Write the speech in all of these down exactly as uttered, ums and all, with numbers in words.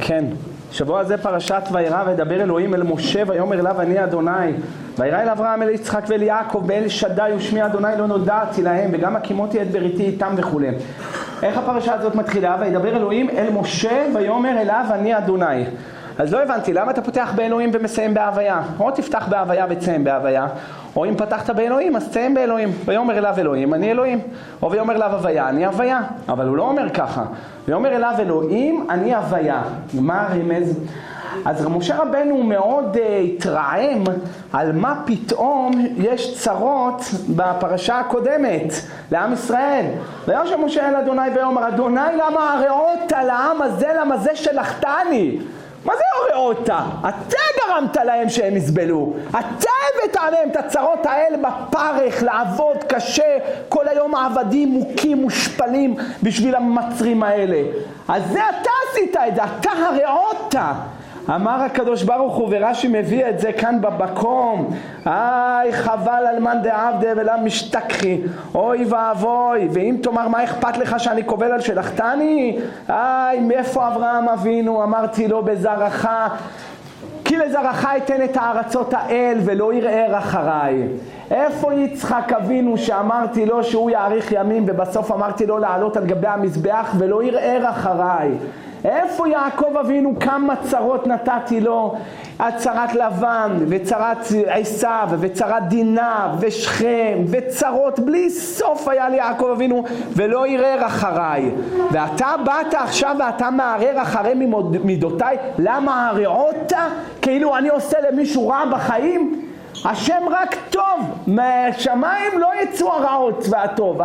כן, שבוע הזה פרשת וירא, וידבר אלוהים אל משה ויאמר אליו אני אדוני. וירא אל אברהם אל יצחק ואל יעקב ואל שדי ושמי אדוני לא נודעתי להם, וגם הקימותי את בריתי איתם וכו'. איך הפרשה הזאת מתחילה? וידבר אלוהים אל משה ויאמר אליו אני אדוני. אז לא הבנתי, למה אתה פותח באלוהים ומסיים בהוויה? או תפתח בהוויה ותסיים בהוויה, או אם פתחת באלוהים אז תסיים באלוהים. ויאמר אליו אלוהים אני אלוהים, או ויאמר אליו הוויה אני הוויה. אבל הוא לא אומר ככה, ויאמר אליו אלוהים אני הוויה. מה הרמז? אז משה רבנו מאוד uh, התרעם על מה פתאום יש צרות בפרשה הקודמת לעם ישראל. וישב משה אל אדוני ויאמר אדוני למה הרעות על העם הזה למה זה שלחתני? מה זה הוראות? אתה גרמת להם שהם יסבלו. אתה הבאת עליהם את הצרות האלה בפרך, לעבוד קשה, כל היום העבדים מוכים מושפלים בשביל המצרים האלה. אז זה אתה עשית את זה, אתה הרעות. אמר הקדוש ברוך הוא, ורש"י מביא את זה כאן במקום, איי חבל על מאן דעבדי ולא משתכחי, אוי ואבוי, ואם תאמר מה אכפת לך שאני קובל על שלחתני? איי מאיפה אברהם אבינו? אמרתי לו בזרעך כי לזרעך אתן את הארצות האל ולא יראה אחריי. איפה יצחק אבינו שאמרתי לו שהוא יאריך ימים ובסוף אמרתי לו לעלות על גבי המזבח ולא יראה אחריי? איפה יעקב אבינו? כמה צרות נתתי לו, צרת לבן וצרת עשיו וצרת דינה ושכם וצרות בלי סוף היה לי יעקב אבינו ולא יראה אחריי. ואתה באת עכשיו ואתה מערער אחרי מידותיי, למה הרעות? כאילו אני עושה למישהו רע בחיים? השם רק טוב, מהשמיים לא יצאו הרעות והטוב.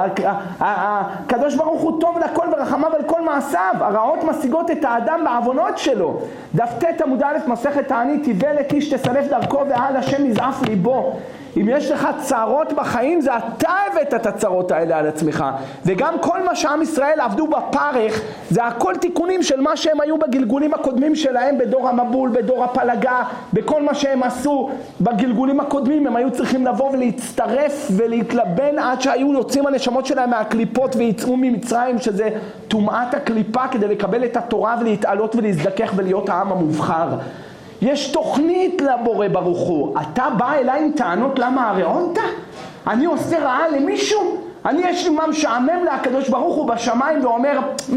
הקדוש ברוך הוא טוב לכל ורחמיו על כל מעשיו. הרעות משיגות את האדם בעוונות שלו. דף ט' עמוד א' מסכת תענית, איוולת איש תסלף דרכו ועל השם יזעף ליבו. אם יש לך צרות בחיים זה אתה הבאת את הצרות האלה על עצמך. וגם כל מה שעם ישראל עבדו בפרך זה הכל תיקונים של מה שהם היו בגלגולים הקודמים שלהם, בדור המבול, בדור הפלגה, בכל מה שהם עשו בגלגולים הקודמים. הם היו צריכים לבוא ולהצטרף ולהתלבן עד שהיו יוצאים הנשמות שלהם מהקליפות ויצאו ממצרים, שזה טומאת הקליפה, כדי לקבל את התורה ולהתעלות ולהזדכך ולהיות העם המובחר. יש תוכנית לבורא ברוך הוא. אתה בא אליי עם טענות למה הרעות? אני עושה רעה למישהו? אני יש לי מה משעמם להקדוש ברוך הוא בשמיים ואומר mm,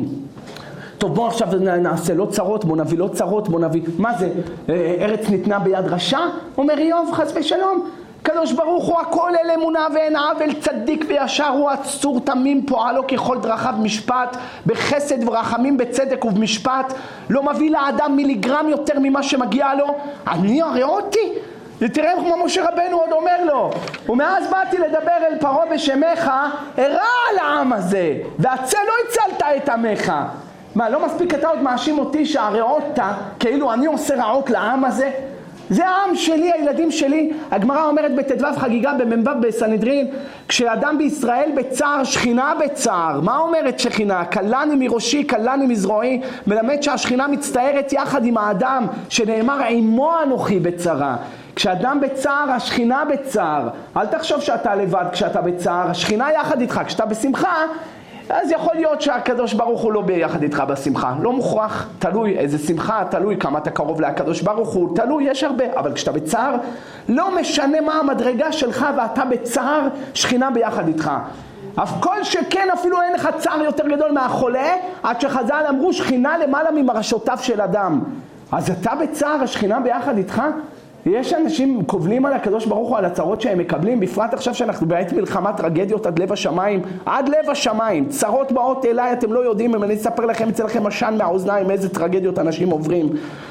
טוב בוא עכשיו נעשה לא צרות, בוא נביא לא צרות, בוא נביא מה זה? ארץ ניתנה ביד רשע? אומר איוב חס ושלום. קדוש ברוך הוא הכל אל אמונה ואין עוול, צדיק וישר הוא, עצור תמים פועלו ככל דרכיו משפט, בחסד ורחמים בצדק ובמשפט, לא מביא לאדם מיליגרם יותר ממה שמגיע לו. אני הרעותי? ותראה כמו משה רבנו עוד אומר לו, ומאז באתי לדבר אל פרעה בשמך, הרע על העם הזה והצל לא הצלת את עמך. מה, לא מספיק אתה עוד מאשים אותי שהרעות כאילו אני עושה רעות לעם הזה? זה העם שלי, הילדים שלי. הגמרא אומרת בתדוו חגיגה במ"ו בסנהדרין, כשאדם בישראל בצער, שכינה בצער. מה אומרת שכינה? קלני מראשי, קלני מזרועי. מלמד שהשכינה מצטערת יחד עם האדם, שנאמר עמו אנוכי בצרה. כשאדם בצער, השכינה בצער. אל תחשוב שאתה לבד כשאתה בצער, השכינה יחד איתך. כשאתה בשמחה, אז יכול להיות שהקדוש ברוך הוא לא ביחד איתך בשמחה, לא מוכרח, תלוי איזה שמחה, תלוי כמה אתה קרוב לקדוש ברוך הוא, תלוי, יש הרבה, אבל כשאתה בצער, לא משנה מה המדרגה שלך ואתה בצער, שכינה ביחד איתך. אף כל שכן אפילו אין לך צער יותר גדול מהחולה, עד שחז"ל אמרו שכינה למעלה ממרשותיו של אדם. אז אתה בצער, השכינה ביחד איתך? יש אנשים קובלים על הקדוש ברוך הוא על הצרות שהם מקבלים, בפרט עכשיו שאנחנו בעת מלחמה, טרגדיות עד לב השמיים, עד לב השמיים, צרות באות אליי, אתם לא יודעים, אם אני אספר לכם, אצל לכם עשן מהאוזניים, איזה טרגדיות אנשים עוברים.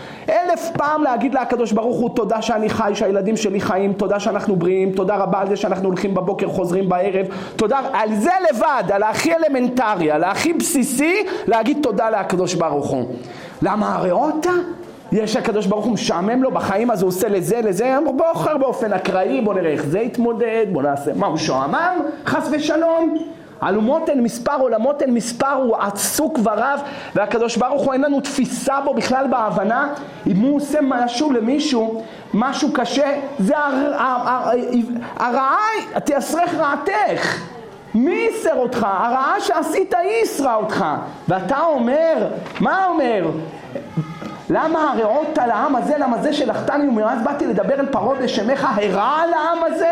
אלף פעם להגיד לקדוש ברוך הוא תודה שאני חי, שהילדים שלי חיים, תודה שאנחנו בריאים, תודה רבה על זה שאנחנו הולכים בבוקר, חוזרים בערב, תודה על זה לבד, על הכי אלמנטרי, על הכי בסיסי, להגיד תודה לקדוש ברוך הוא. למה הרעות? יש הקדוש ברוך הוא משעמם לו בחיים, אז הוא עושה לזה, לזה, בוחר באופן אקראי, בוא נראה איך זה יתמודד, בוא נעשה, מה הוא שעמם? חס ושלום. עלומות אין מספר, עולמות אין מספר, הוא עסוק ורב, והקדוש ברוך הוא אין לנו תפיסה בו בכלל בהבנה. אם הוא עושה משהו למישהו, משהו קשה, זה הרעה, תיאסרך רעתך. מי יסר אותך? הרעה שעשית היא יסרה אותך. ואתה אומר, מה אומר? למה הרעות על העם הזה, למה זה שלחתני ומאז באתי לדבר אל פרעה בשמך, הרע על העם הזה?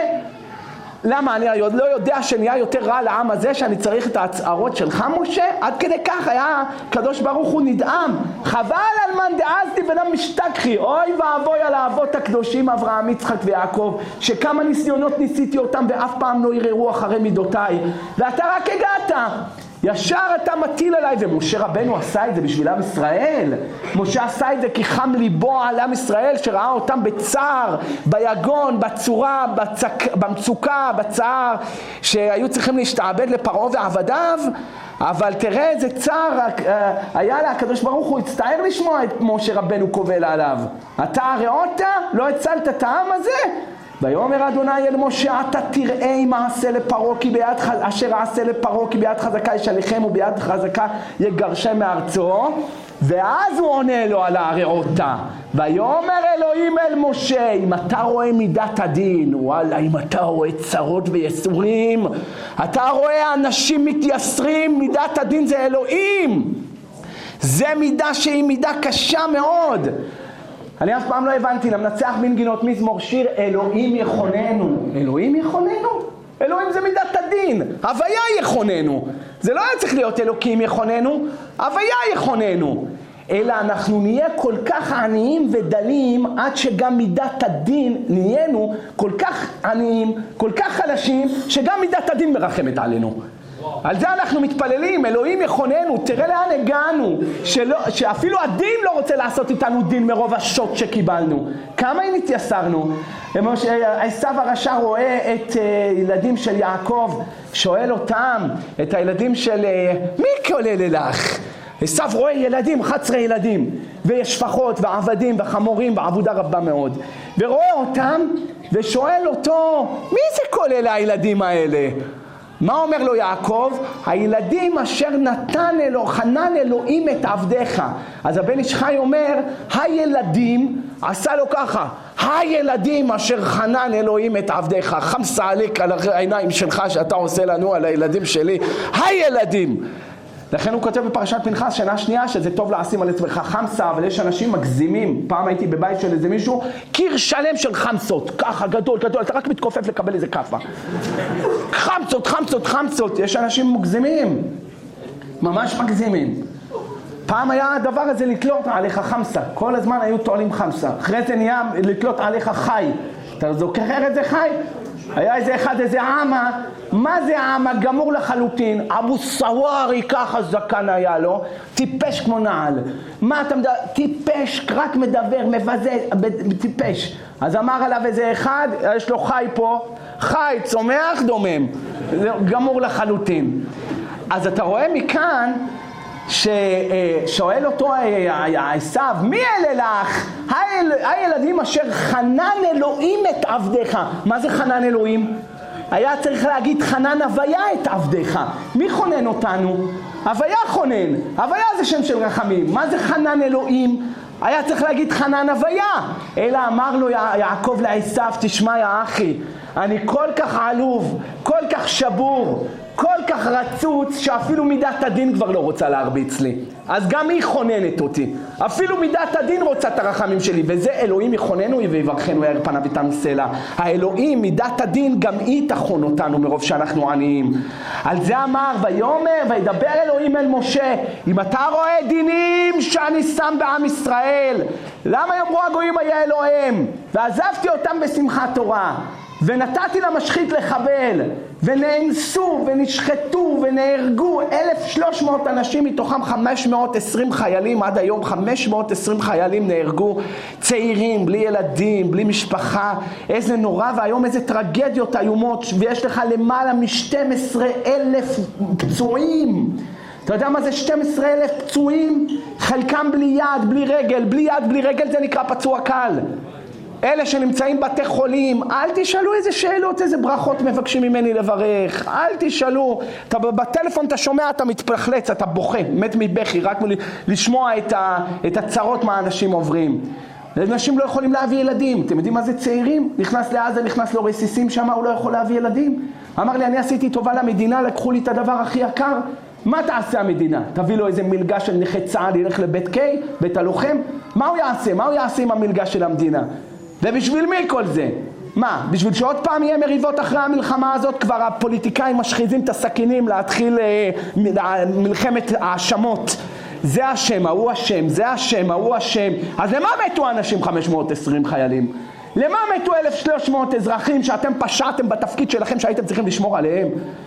למה אני לא יודע שנהיה יותר רע לעם הזה שאני צריך את ההצערות שלך משה? עד כדי כך היה קדוש ברוך הוא נדהם. חבל על מן דעזתי ונם משתכחי. אוי ואבוי על האבות הקדושים אברהם, יצחק ויעקב, שכמה ניסיונות ניסיתי אותם ואף פעם לא יראו אחרי מידותיי, ואתה רק הגעת. ישר אתה מטיל עליי. ומשה רבנו עשה את זה בשביל עם ישראל. משה עשה את זה כי חם ליבו על עם ישראל שראה אותם בצער, ביגון, בצורה, בצק, במצוקה, בצער, שהיו צריכים להשתעבד לפרעה ועבדיו. אבל תראה איזה צער היה לה, הקדוש ברוך הוא הצטער לשמוע את משה רבנו קובל עליו. אתה הרעות? לא הצלת את העם הזה? ויאמר אדוני אל משה, אתה תראה מה עשה לפרעה כי ביד אשר עשה לפרעה כי ביד חזקה ישליכם וביד חזקה יגרשם מארצו. ואז הוא עונה לו על הרעותה. ויאמר אלוהים אל משה, אם אתה רואה מידת הדין, וואלה, אם אתה רואה צרות ויסורים, אתה רואה אנשים מתייסרים, מידת הדין זה אלוהים. זה מידה שהיא מידה קשה מאוד. אני אף פעם לא הבנתי, למנצח מנגינות מזמור שיר, אלוהים יכוננו. אלוהים יכוננו? אלוהים זה מידת הדין. הוויה יכוננו. זה לא היה צריך להיות אלוקים יכוננו, הוויה יכוננו. אלא אנחנו נהיה כל כך עניים ודלים, עד שגם מידת הדין נהיינו כל כך עניים, כל כך חלשים, שגם מידת הדין מרחמת עלינו. על זה אנחנו מתפללים, אלוהים יכוננו. תראה לאן הגענו, שלא, שאפילו הדין לא רוצה לעשות איתנו דין מרוב השוט שקיבלנו. כמה אם התייסרנו? עשיו הרשע רואה את ילדים של יעקב, שואל אותם, את הילדים של מי כולל לך? עשיו רואה ילדים, אחת עשרה ילדים, ויש שפחות ועבדים וחמורים ועבודה רבה מאוד, ורואה אותם ושואל אותו, מי זה כולל הילדים האלה? מה אומר לו יעקב? הילדים אשר נתן אלוה, חנן אלוהים את עבדיך. אז הבן איש חי אומר, הילדים, עשה לו ככה, הילדים אשר חנן אלוהים את עבדיך. חמסה עליק על העיניים שלך שאתה עושה לנו, על הילדים שלי, הילדים. לכן הוא כותב בפרשת פנחס שנה שנייה שזה טוב לשים על עצמך חמסה, אבל יש אנשים מגזימים. פעם הייתי בבית של איזה מישהו, קיר שלם של חמסות, ככה גדול גדול, אתה רק מתכופף לקבל איזה קפה. חמסות, חמסות, חמסות, יש אנשים מגזימים, ממש מגזימים. פעם היה הדבר הזה לתלות עליך חמסה, כל הזמן היו תועלים חמסה, אחרי זה נהיה לתלות עליך חי. אתה זוכר את זה חי? היה איזה אחד, איזה עמה, מה זה עמה? גמור לחלוטין, אבו סווארי, ככה זקן היה לו, טיפש כמו נעל. מה אתה מדבר? טיפש, רק מדבר, מבזה, טיפש. אז אמר עליו איזה אחד, יש לו חי פה, חי, צומח, דומם, גמור לחלוטין. אז אתה רואה מכאן, ששואל אותו עשיו, מי אלה לך? הילדים אשר חנן אלוהים את עבדיך. מה זה חנן אלוהים? היה צריך להגיד חנן הוויה את עבדיך. מי חונן אותנו? הוויה חונן. הוויה זה שם של רחמים. מה זה חנן אלוהים? היה צריך להגיד חנן הוויה. אלא אמר לו יעקב לעשיו, תשמע יא אחי, אני כל כך עלוב, כל כך שבור, כל כך רצוץ, שאפילו מידת הדין כבר לא רוצה להרביץ לי. אז גם היא חוננת אותי. אפילו מידת הדין רוצה את הרחמים שלי, וזה אלוהים יכוננו ויברכנו יאר פניו איתנו סלע. האלוהים, מידת הדין, גם היא תכון אותנו מרוב שאנחנו עניים. על זה אמר, ויאמר, וידבר אלוהים אל משה, אם אתה רואה דינים שאני שם בעם ישראל, למה יאמרו הגויים היה אלוהים? ועזבתי אותם בשמחת תורה, ונתתי למשחית לחבל, ונאנסו ונשחטו ונהרגו אלף ושלוש מאות אנשים, מתוכם חמש מאות ועשרים חיילים. עד היום חמש מאות ועשרים חיילים נהרגו, צעירים, בלי ילדים, בלי משפחה. איזה נורא, והיום איזה טרגדיות איומות, ויש לך למעלה מ-שנים עשר אלף פצועים. אתה יודע מה זה שנים עשר אלף פצועים? חלקם בלי יד, בלי רגל. בלי יד, בלי רגל זה נקרא פצוע קל. אלה שנמצאים בתי חולים, אל תשאלו איזה שאלות, איזה ברכות מבקשים ממני לברך, אל תשאלו. אתה בטלפון אתה שומע, אתה מתפחלץ, אתה בוכה, מת מבכי, רק לשמוע את, ה, את הצרות מה האנשים עוברים. אנשים לא יכולים להביא ילדים. אתם יודעים מה זה צעירים? נכנס לעזה, נכנס לו רסיסים שם, הוא לא יכול להביא ילדים. אמר לי, אני עשיתי טובה למדינה, לקחו לי את הדבר הכי יקר. מה תעשה המדינה? תביא לו איזה מלגה של נכה צה"ל, ילך לבית קיי, בית הלוחם? מה הוא יעשה? מה הוא יעשה עם המלגה של המדינה? ובשביל מי כל זה? מה? בשביל שעוד פעם יהיה מריבות אחרי המלחמה הזאת? כבר הפוליטיקאים משחיזים את הסכינים להתחיל אה, מלחמת האשמות. זה השם, ההוא השם, זה השם, ההוא השם. אז למה מתו אנשים חמש מאות ועשרים חיילים? למה מתו אלף ושלוש מאות אזרחים שאתם פשעתם בתפקיד שלכם שהייתם צריכים לשמור עליהם?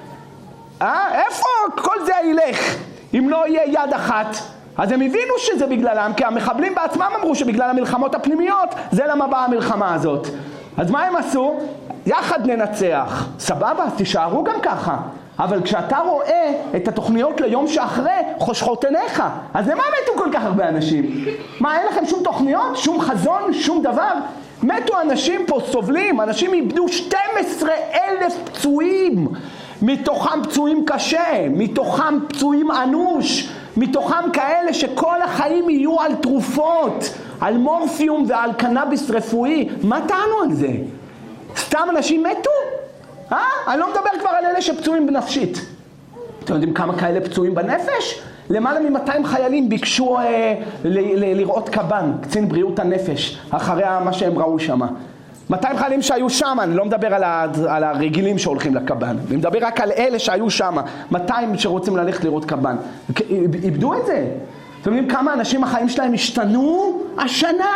אה? איפה כל זה ילך? אם לא יהיה יד אחת. אז הם הבינו שזה בגללם, כי המחבלים בעצמם אמרו שבגלל המלחמות הפנימיות זה למה באה המלחמה הזאת. אז מה הם עשו? יחד ננצח. סבבה, אז תישארו גם ככה. אבל כשאתה רואה את התוכניות ליום שאחרי, חושכות עיניך. אז למה מתו כל כך הרבה אנשים? מה, אין לכם שום תוכניות? שום חזון? שום דבר? מתו אנשים פה, סובלים. אנשים איבדו שנים עשר אלף פצועים. מתוכם פצועים קשה, מתוכם פצועים אנוש, מתוכם כאלה שכל החיים יהיו על תרופות, על מורפיום ועל קנאביס רפואי. מה טענו על זה? סתם אנשים מתו? אה? אני לא מדבר כבר על אלה שפצועים בנפשית. אתם יודעים כמה כאלה פצועים בנפש? למעלה מ-מאתיים חיילים ביקשו אה, ל- ל- לראות קב"ן, קצין בריאות הנפש, אחרי מה שהם ראו שם. מאתיים חיילים שהיו שם, אני לא מדבר על, ה- על הרגילים שהולכים לקב"ן, אני מדבר רק על אלה שהיו שם, מאתיים שרוצים ללכת לראות קב"ן. איבדו את זה. אתם יודעים כמה אנשים החיים שלהם השתנו השנה?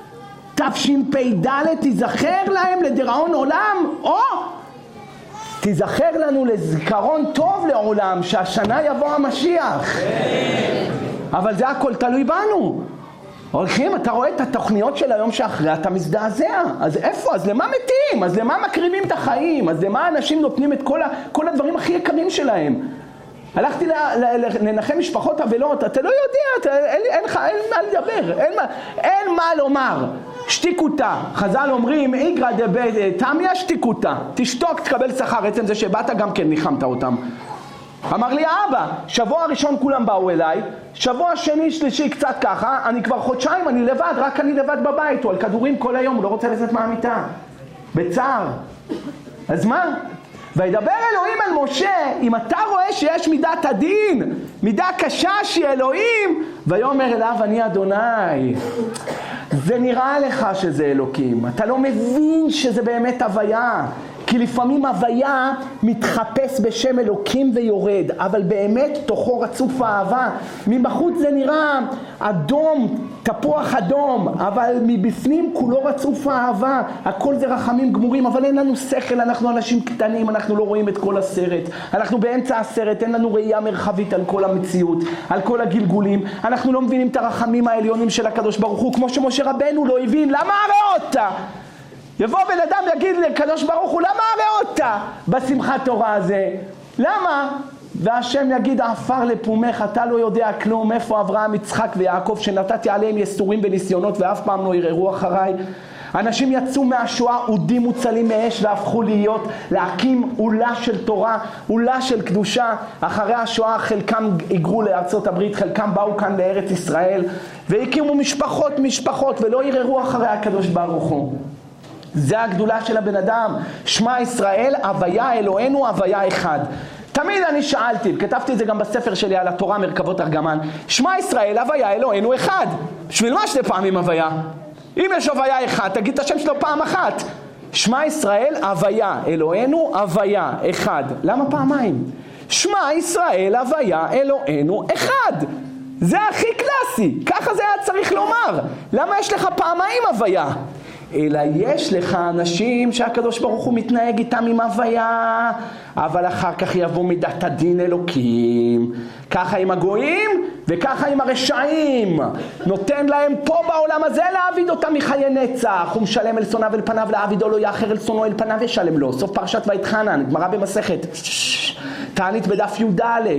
תשפ"ד תיזכר להם לדיראון עולם, או תיזכר לנו לזיכרון טוב לעולם, שהשנה יבוא המשיח. אבל זה הכל תלוי בנו. הולכים, אתה רואה את התוכניות של היום שאחרי, אתה מזדעזע. אז איפה? אז למה מתים? אז למה מקריבים את החיים? אז למה אנשים נותנים את כל, ה, כל הדברים הכי יקרים שלהם? הלכתי לנחם משפחות אבלות, אתה לא יודע, אתה, אין, אין, אין, אין מה לדבר, אין מה, אין מה לומר. שתיקותה, חז"ל אומרים, איגרא דתמיא שתיקותה, תשתוק, תקבל שכר, עצם זה שבאת גם כן ניחמת אותם. אמר לי האבא, שבוע הראשון כולם באו אליי, שבוע שני שלישי קצת ככה, אני כבר חודשיים, אני לבד, רק אני לבד בבית, הוא על כדורים כל היום, הוא לא רוצה לצאת מהמיטה, בצער. אז מה? וידבר אלוהים אל משה, אם אתה רואה שיש מידת הדין, מידה קשה שהיא אלוהים, ויאמר אליו אני אדוני. זה נראה לך שזה אלוקים, אתה לא מבין שזה באמת הוויה, כי לפעמים הוויה מתחפש בשם אלוקים ויורד, אבל באמת תוכו רצוף האהבה. מבחוץ זה נראה אדום, תפוח אדום, אבל מבפנים כולו רצוף האהבה. הכל זה רחמים גמורים, אבל אין לנו שכל, אנחנו אנשים קטנים, אנחנו לא רואים את כל הסרט. אנחנו באמצע הסרט, אין לנו ראייה מרחבית על כל המציאות, על כל הגלגולים. אנחנו לא מבינים את הרחמים העליונים של הקדוש ברוך הוא, כמו שמשה רבנו לא הבין. למה הראית? יבוא בן אדם יגיד לקדוש ברוך הוא, למה הראית בשמחת תורה הזה? למה? והשם יגיד, עפר לפומך, אתה לא יודע כלום, איפה אברהם, יצחק ויעקב שנתתי עליהם יסורים וניסיונות ואף פעם לא ירערו אחריי. אנשים יצאו מהשואה, עודים מוצלים מאש והפכו להיות, להקים עולה של תורה, עולה של קדושה. אחרי השואה חלקם היגרו לארצות הברית, חלקם באו כאן לארץ ישראל והקימו משפחות משפחות ולא ירערו אחרי הקדוש ברוך הוא. זה הגדולה של הבן אדם. שמע ישראל, הוויה אלוהינו, הוויה אחד. תמיד אני שאלתי, כתבתי את זה גם בספר שלי על התורה מרכבות ארגמן, שמע ישראל, הוויה אלוהינו אחד. בשביל מה שתי פעמים הוויה? אם יש הוויה אחד, תגיד את השם שלו פעם אחת. שמע ישראל, הוויה אלוהינו, הוויה אחד. למה פעמיים? שמע ישראל, הוויה אלוהינו אחד. זה הכי קלאסי, ככה זה היה צריך לומר. למה יש לך פעמיים הוויה? אלא יש לך אנשים שהקדוש ברוך הוא מתנהג איתם עם הוויה, אבל אחר כך יבוא מידת הדין אלוקים. ככה עם הגויים וככה עם הרשעים. נותן להם פה בעולם הזה להעביד אותם מחיי נצח. הוא משלם אל שונאיו אל פניו, להעבידו לא יאחר אל שונאו אל פניו ישלם לו. סוף פרשת ויתחנן, גמרא במסכת תענית בדף י"א.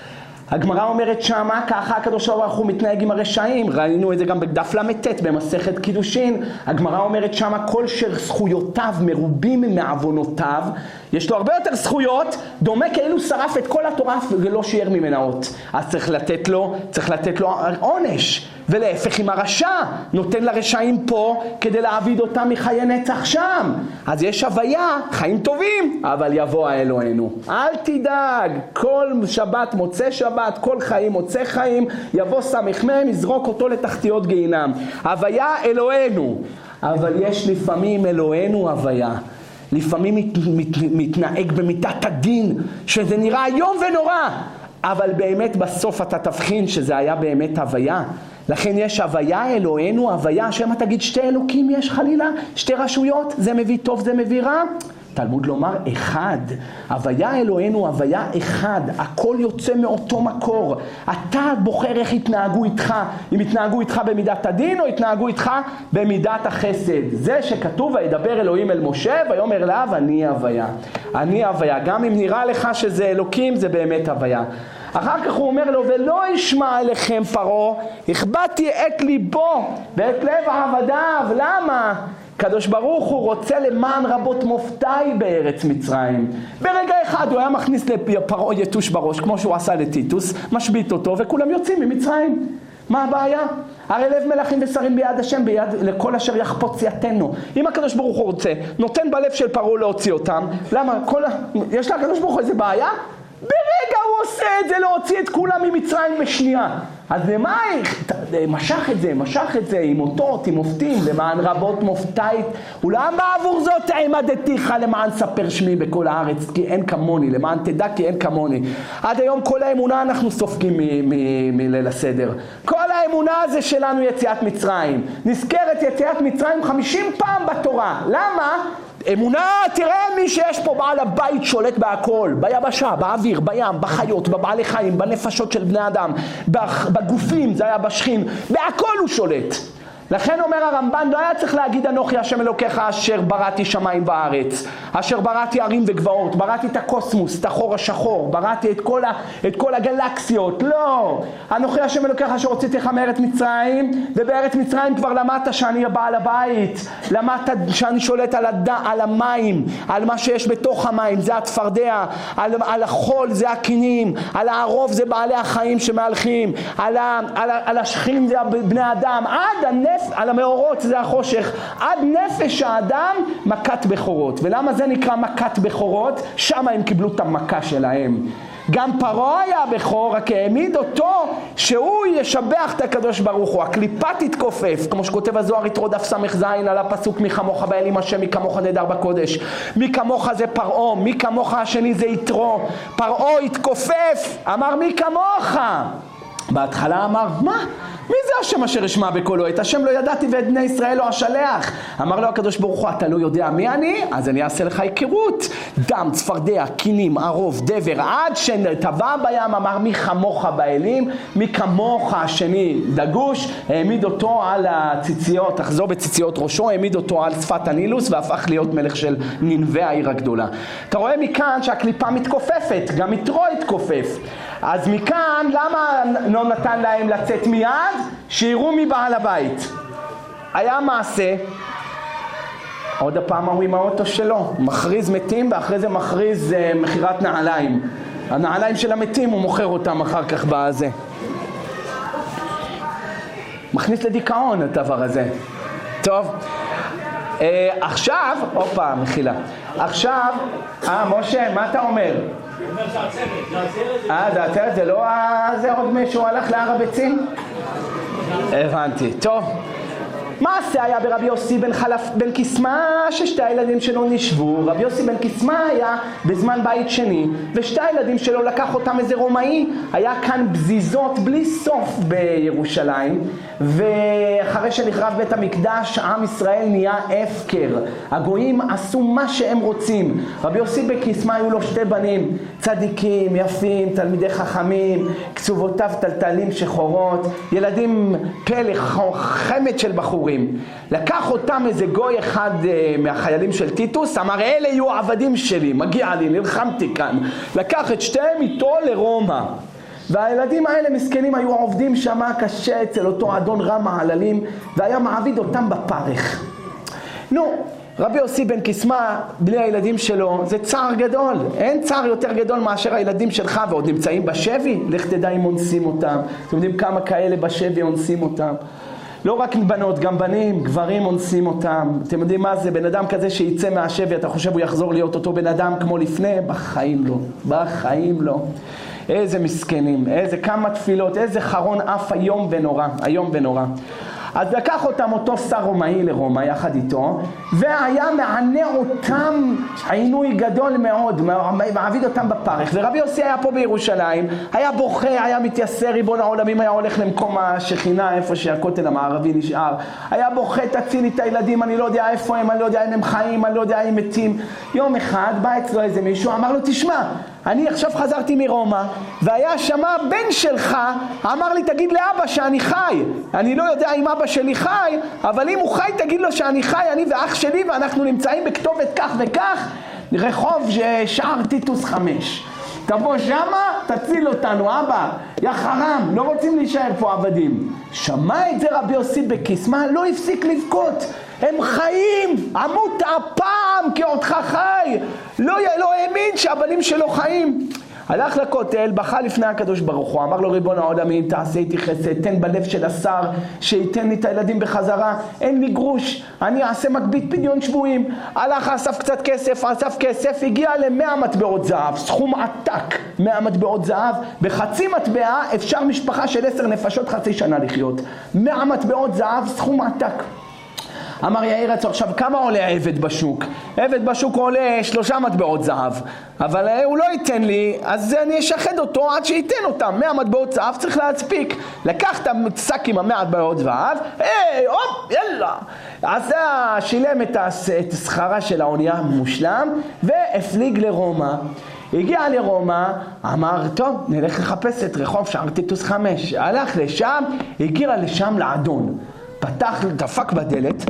הגמרא אומרת שמה, ככה הקדוש ברוך הוא מתנהג עם הרשעים. ראינו את זה גם בדף למתת במסכת קידושין. הגמרא אומרת שמה, כל שזכויותיו מרובים מעוונותיו, יש לו הרבה יותר זכויות, דומה כאילו שרף את כל התורה ולא שיער ממנה אות. אז צריך לתת לו, צריך לתת לו עונש. ולהפך עם הרשע, נותן לרשעים פה כדי להעביד אותם מחיי נצח שם. אז יש הוויה, חיים טובים, אבל יבוא האלוהינו. אל תדאג, כל שבת מוצא שבת, כל חיים מוצא חיים, יבוא סמך מהם, יזרוק אותו לתחתיות גיהינם. הוויה אלוהינו, אבל יש לפעמים אלוהינו הוויה. לפעמים מת, מת, מתנהג במיטת הדין, שזה נראה איום ונורא, אבל באמת בסוף אתה תבחין שזה היה באמת הוויה. לכן יש הוויה אלוהינו, הוויה, שמה תגיד שתי אלוקים יש חלילה, שתי רשויות, זה מביא טוב, זה מביא רע. תלמוד לומר אחד, הוויה אלוהינו, הוויה אחד, הכל יוצא מאותו מקור. אתה בוחר איך יתנהגו איתך, אם יתנהגו איתך במידת הדין או יתנהגו איתך במידת החסד. זה שכתוב וידבר אלוהים אל משה ויאמר אליו אני הוויה. אני הוויה, גם אם נראה לך שזה אלוקים זה באמת הוויה. אחר כך הוא אומר לו ולא ישמע אליכם פרעה, הכבדתי את ליבו ואת לב עבדיו. למה? קדוש ברוך הוא רוצה למען רבות מופתאי בארץ מצרים. ברגע אחד הוא היה מכניס לפרעה יתוש בראש, כמו שהוא עשה לטיטוס, משבית אותו וכולם יוצאים ממצרים. מה הבעיה? הרי לב מלכים ושרים ביד השם, ביד לכל אשר יחפוץ יתנו. אם הקדוש ברוך הוא רוצה, נותן בלב של פרעה להוציא אותם. למה? כל... יש לקדוש ברוך הוא איזה בעיה? ברגע הוא עושה את זה להוציא את כולם ממצרים בשנייה. אז למה משך את זה, משך את זה עם אותות, עם מופתים, למען רבות מופתית. ולמה עבור זאת העמדתיך למען ספר שמי בכל הארץ, כי אין כמוני, למען תדע כי אין כמוני. עד היום כל האמונה אנחנו סופגים מליל הסדר. כל האמונה זה שלנו יציאת מצרים. נזכרת יציאת מצרים חמישים פעם בתורה. למה? אמונה, תראה מי שיש פה בעל הבית שולט בהכל, ביבשה, באוויר, בים, בחיות, בבעלי חיים, בנפשות של בני אדם, בגופים, זה היה בשכין, בהכל הוא שולט. לכן אומר הרמב"ן, לא היה צריך להגיד אנוכי השם אלוקיך אשר בראתי שמיים בארץ, אשר בראתי ערים וגבעות, בראתי את הקוסמוס, את החור השחור, בראתי את כל, ה, את כל הגלקסיות. לא, אנוכי השם אלוקיך אשר הוצאתיך מארץ מצרים, ובארץ מצרים כבר למדת שאני הבעל הבית, למדת שאני שולט על, הד... על המים, על מה שיש בתוך המים, זה הצפרדע, על, על החול זה הקינים, על הערוב זה בעלי החיים שמהלכים, על, ה... על, ה... על השכין זה בני אדם, עד הנפש, על המאורות זה החושך, עד נפש האדם מכת בכורות. ולמה זה נקרא מכת בכורות? שם הם קיבלו את המכה שלהם. גם פרעה היה בכור, רק העמיד אותו שהוא ישבח את הקדוש ברוך הוא. הקליפה תתכופף, כמו שכותב הזוהר יתרו דף סמך זין על הפסוק מי כמוך באלים השם, מי כמוך נדר בקודש. מי כמוך זה פרעה, מי כמוך השני זה יתרו. פרעה התכופף, אמר מי כמוך. בהתחלה אמר, מה? מי זה השם אשר אשמע בקולו? את השם לא ידעתי ואת בני ישראל לא אשלח. אמר לו הקדוש ברוך הוא, אתה לא יודע מי אני? אז אני אעשה לך היכרות. דם, צפרדע, קינים, ערוב, דבר, עד שטבע בים, אמר מי כמוך באלים, מי כמוך השני דגוש, העמיד אותו על הציציות, תחזור בציציות ראשו, העמיד אותו על שפת הנילוס והפך להיות מלך של נינווה העיר הגדולה. אתה רואה מכאן שהקליפה מתכופפת, גם יתרו התכופף. אז מכאן למה לא נתן להם לצאת מיד? שיראו מבעל הבית. היה מעשה, עוד הפעם הוא עם האוטו שלו, מכריז מתים ואחרי זה מכריז uh, מחירת נעליים. הנעליים של המתים הוא מוכר אותם אחר כך בזה. מכניס לדיכאון הדבר הזה. טוב, uh, עכשיו, אופה, מחילה. עכשיו, אה משה, מה אתה אומר? אה, זה עצרת, זה לא זה עוד מישהו הלך להר הביצים? הבנתי, טוב. מעשה היה ברבי יוסי בן חלף בן קסמה ששתי הילדים שלו נשבו. רבי יוסי בן קסמה היה בזמן בית שני ושתי הילדים שלו לקח אותם איזה רומאי. היה כאן בזיזות בלי סוף בירושלים, ואחרי שנחרב בית המקדש עם ישראל נהיה הפקר. הגויים עשו מה שהם רוצים. רבי יוסי בן קסמה היו לו שתי בנים צדיקים יפים, תלמידי חכמים, קצובותיו טלטלים שחורות, ילדים פלח חמד של בחורים. לקח אותם איזה גוי אחד uh, מהחיילים של טיטוס, אמר אלה יהיו עבדים שלי, מגיע לי, נלחמתי כאן. לקח את שתיהם איתו לרומא, והילדים האלה מסכנים היו עובדים שמה קשה אצל אותו אדון רם העללים, והיה מעביד אותם בפרך. נו, רבי יוסי בן קיסמא, בלי הילדים שלו, זה צער גדול. אין צער יותר גדול מאשר הילדים שלך, ועוד נמצאים בשבי, לך תדע אם אונסים אותם. אתם יודעים כמה כאלה בשבי אונסים אותם? לא רק בנות, גם בנים, גברים אונסים אותם. אתם יודעים מה זה? בן אדם כזה שיצא מהשבי, אתה חושב הוא יחזור להיות אותו בן אדם כמו לפני? בחיים לא, בחיים לא. איזה מסכנים, איזה כמה תפילות, איזה חרון אף היום ונורא, היום ונורא. אז לקח אותם אותו שר רומאי לרומא יחד איתו, והיה מענה אותם עינוי גדול מאוד, מעביד אותם בפרך. ורבי יוסי היה פה בירושלים, היה בוכה, היה מתייסר, ריבון העולמים, היה הולך למקום השכינה, איפה שהכותל המערבי נשאר. היה בוכה, תציל את הילדים, אני לא יודע איפה הם, אני לא יודע אם הם חיים, אני לא יודע אם מתים. יום אחד בא אצלו איזה מישהו, אמר לו, תשמע, אני עכשיו חזרתי מרומא, והיה שמה בן שלך, אמר לי, תגיד לאבא שאני חי. אני לא יודע אם אבא שלי חי, אבל אם הוא חי, תגיד לו שאני חי, אני ואח שלי, ואנחנו נמצאים בכתובת כך וכך, רחוב שער טיטוס חמש. תבוא שמה, תציל אותנו, אבא, יא חרם, לא רוצים להישאר פה עבדים. שמע את זה רבי יוסי בן קיסמא, לא הפסיק לבכות. הם חיים, עמות הפעם כי אותך חי. לא, לא האמין שהבנים שלו חיים. הלך לכותל, בכה לפני הקדוש ברוך הוא, אמר לו, ריבון העולמים, תעשה איתי חסד, תן בלב של השר, שייתן לי את הילדים בחזרה, אין לי גרוש, אני אעשה מקבית פדיון שבויים. הלך, אסף קצת כסף, אסף כסף, הגיע למאה מטבעות זהב, סכום עתק, מאה מטבעות זהב, בחצי מטבעה אפשר משפחה של עשר נפשות חצי שנה לחיות. מאה מטבעות זהב, סכום עתק. אמר יאיר עצור, עכשיו כמה עולה עבד בשוק? עבד בשוק עולה שלושה מטבעות זהב, אבל הוא לא ייתן לי, אז אני אשחד אותו עד שייתן אותם. מאה מטבעות זהב צריך להספיק. לקח את השק עם המאה מטבעות זהב, היי, הופ, יאללה. אז שילם את השכרה של האונייה מושלם, והפליג לרומא. הגיע לרומא, אמר, טוב, נלך לחפש את רחוב שער טיטוס חמש. הלך לשם, הגיע לשם לאדון. פתח, דפק בדלת,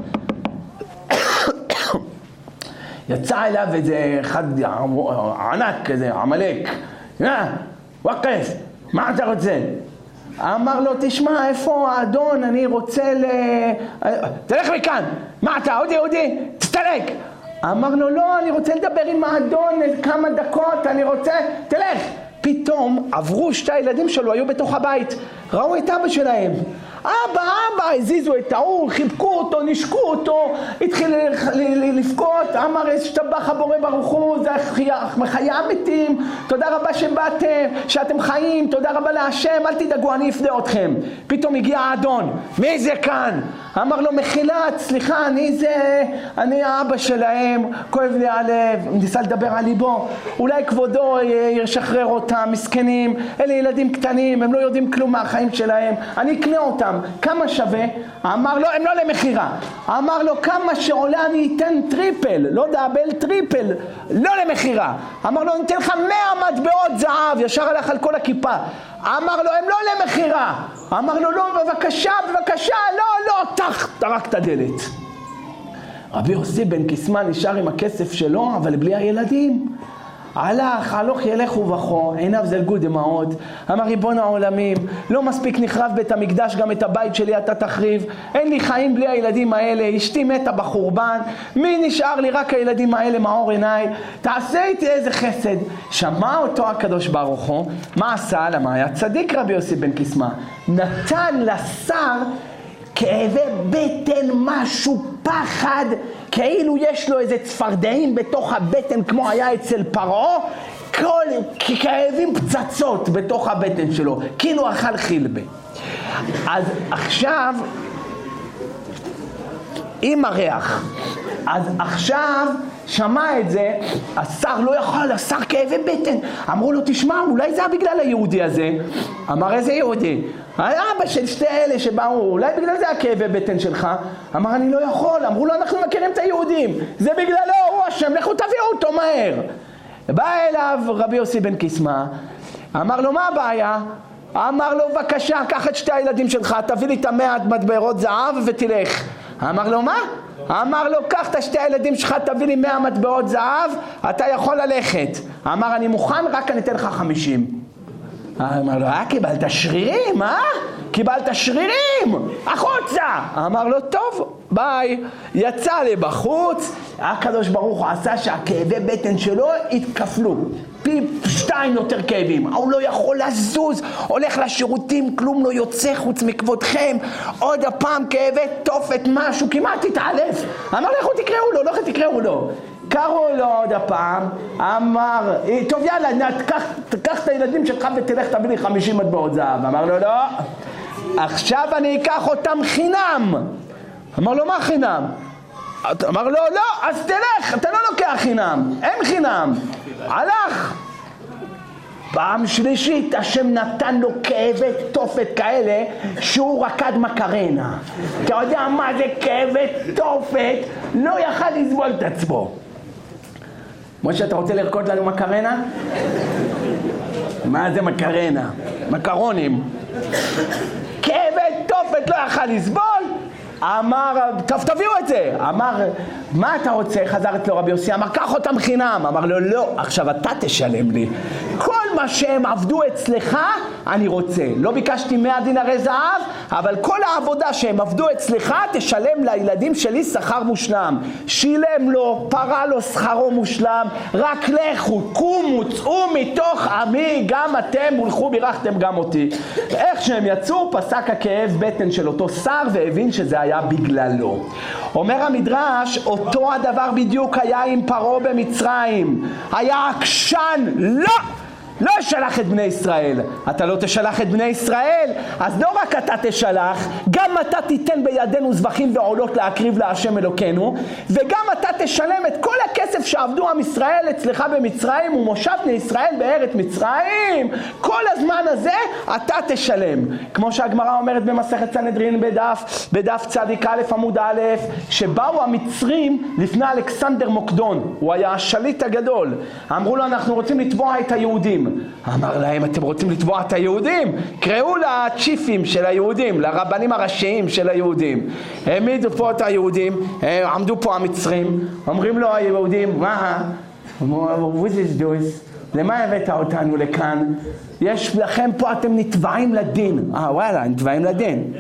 יצא אליו איזה אחד ענק כזה, עמלק. נה, וואקף, מה אתה רוצה? אמר לו, תשמע, איפה האדון? אני רוצה ל... תלך מכאן. מה אתה, אודי, אודי, תסתלק. אמר לו, לא, אני רוצה לדבר עם האדון כמה דקות, אני רוצה... תלך. פתאום עברו שתי הילדים שלו, היו בתוך הבית, ראו את אבא שלהם. אבא, אבא, הזיזו את האור, חיבקו אותו, נשקו אותו, התחיל לפקות, אמר, השתבח הבורא ברוך הוא, זה חיי המתים, תודה רבה שבאתם, שאתם חיים, תודה רבה להשם, אל תדאגו, אני אפדה אתכם. פתאום הגיע האדון, מי זה כאן? אמר לו, מחילת, סליחה, אני זה, אני האבא שלהם, כואב לי הלב, ניסה לדבר על ליבו, אולי כבודו ישחרר אותם, מסכנים, אלה ילדים קטנים, הם לא יודעים כלום מהחיים שלהם, אני אקנה אותם. כמה שווה? אמר לו, הם לא למחירה. אמר לו, כמה שעולה אני אתן טריפל, לא דאבל, טריפל, לא למחירה. אמר לו, אני אתן לך מאה מטבעות זהב, ישר הלך על כל הכיפה. אמר לו, הם לא למחירה. אמר לו, לא, בבקשה, בבקשה, לא, לא, תח, טרק את הדלת. רבי יוסי בן קיסמא נשאר עם הכסף שלו, אבל בלי הילדים. הלך, הלוך ילך ובכו, עיניו זלגו דמעות, אמר ריבון העולמים, לא מספיק נחרב בית המקדש, גם את הבית שלי אתה תחריב, אין לי חיים בלי הילדים האלה, אשתי מתה בחורבן, מי נשאר לי? רק הילדים האלה מאור עיניי, תעשה איתי איזה חסד. שמע אותו הקדוש ברוך הוא, מה עשה? למה היה צדיק רבי יוסי בן קיסמא, נתן לשר כאבי בטן, משהו פחד, כאילו יש לו איזה צפרדעים בתוך הבטן כמו היה אצל פרעה, כל כאבים פצצות בתוך הבטן שלו, כאילו אכל חילבה. אז עכשיו עם הריח, אז עכשיו שמע את זה, השר לא יכול, השר כאבי בטן. אמרו לו, תשמע, אולי זה היה בגלל היהודי הזה. אמר, איזה יהודי? האבא של שתי אלה שבאו, אולי בגלל זה הכאבי בטן שלך. אמר, אני לא יכול. אמרו לו, אנחנו מכירים את היהודים, זה בגללו, הוא השם, לכו תביאו אותו מהר. בא אליו רבי יוסי בן קיסמא, אמר לו, מה הבעיה? אמר לו, בבקשה, קח את שתי הילדים שלך, תביא לי את המאה מטבעות זהב ותלך. אמר לו, מה? אמר לו, קח את שתי הילדים שלך, תביא לי מאה מטבעות זהב, אתה יכול ללכת. אמר, אני מוכן, רק אני אתן לך חמישים. אמר לו, אה, קיבלת שרירים, אה? קיבלת שרירים, החוצה. אמר לו, טוב, ביי. יצא לבחוץ, הקדוש ברוך הוא עשה שהכאבי בטן שלו התקפלו. פי שתיים יותר כאבים, הוא לא יכול לזוז, הולך לשירותים, כלום לא יוצא חוץ מכבודכם. עוד הפעם כאבי תופת, משהו, כמעט התעלף. אמר, לכו תקראו לו, לכו תקראו לו. קראו לו עוד הפעם, אמר, טוב יאללה, תקח, תקח את הילדים שלך ותלך תביא לי חמישים מטבעות זהב. אמר לו, לא, עכשיו אני אקח אותם חינם. אמר לו, מה חינם? אמר לו, לא, אז תלך, אתה לא לוקח חינם, אין חינם. הלך. פעם שלישית השם נתן לו כאבי תופת כאלה שהוא רקד מקרנה. אתה יודע מה זה כאבי תופת? לא יכל לסבול את עצמו. משה, אתה רוצה לרקוד לנו מקרנה? מה זה מקרנה? מקרונים. כאבי תופת לא יכל לסבול. אמר, טוב, תביאו את זה. אמר, מה אתה רוצה? חזרת לו רבי יוסי, אמר, קח אותם חינם. אמר לו, לא, עכשיו אתה תשלם לי. כל מה שהם עבדו אצלך, אני רוצה. לא ביקשתי מאה דינרי זהב, אבל כל העבודה שהם עבדו אצלך, תשלם לילדים שלי שכר מושלם. שילם לו, פרה לו שכרו מושלם, רק לכו, קומו, צאו מתוך עמי, גם אתם הולכו בירכתם גם אותי. איך שהם יצאו, פסק הכאב בטן של אותו שר, והבין שזה היה בגללו. אומר המדרש, אותו הדבר בדיוק היה עם פרעה במצרים. היה עקשן, לא! לא שלח את בני ישראל. אתה לא תשלח את בני ישראל, אז לא רק אתה תשלח, גם אתה תיתן בידינו זבחים ועולות להקריב להשם אלוקינו, וגם אתה תשלם את כל הכסף שעבדו עם ישראל אצלך במצרים ומושב בני ישראל בארץ מצרים. כל הזמן הזה אתה תשלם. כמו שהגמרא אומרת במסכת סנהדרין בדף, בדף צדיק א' עמוד א', שבאו המצרים לפני אלכסנדר מוקדון, הוא היה השליט הגדול. אמרו לו, אנחנו רוצים לתבוע את היהודים. אמר להם, אתם רוצים לתבוע את היהודים? קראו לצ'יפים של היהודים, לרבנים הראשיים של היהודים. העמידו פה את היהודים, עמדו פה המצרים, אומרים לו היהודים, מה? what is this? למה הבאת אותנו לכאן? יש לכם פה, אתם נתבעים לדין. אה, וואלה, נתבעים לדין.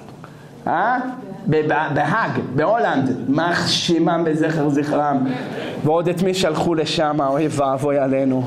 אה? בהאג, בהולנד, מח שימם בזכר זכרם. ועוד את מי שלחו לשם, אוי ואבוי עלינו.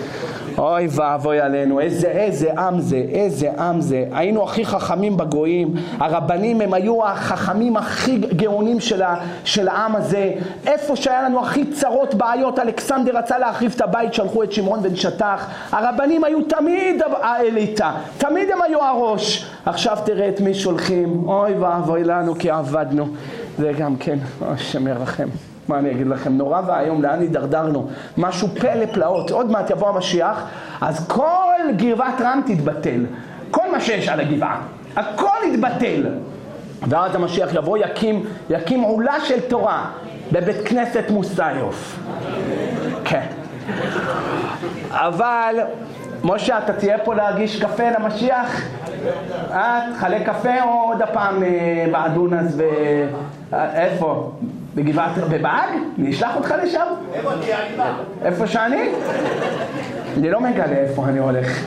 אוי ואבוי עלינו, איזה, איזה עם זה, איזה עם זה. היינו הכי חכמים בגויים, הרבנים הם היו החכמים הכי גאונים של, ה, של העם הזה. איפה שהיה לנו הכי צרות בעיות, אלכסנדר רצה להחריב את הבית, שלחו את שמרון בן שטח. הרבנים היו תמיד האליטה, תמיד הם היו הראש. עכשיו תראה את מי שולחים, אוי ואבוי לנו כי עבדנו. זה גם כן, השם ירחם. מה אני אגיד לכם, נורא והיום לאן הידרדרנו, משהו פלא פלאות. עוד מעט יבוא המשיח, אז כל גבעת רם תתבטל, כל מה שיש על הגבעה, הכל יתבטל. ואז המשיח יבוא, יקים, יקים עולה של תורה בבית כנסת מוסיוף. כן. אבל משה, אתה תהיה פה להגיש קפה למשיח? אה, תחלק קפה או עוד הפעם באדונס ו... איפה? בגבעת, בבאג? אני אשלח אותך לשם? איפה תהיה אני? איפה שאני? אני לא מגלה איפה אני הולך.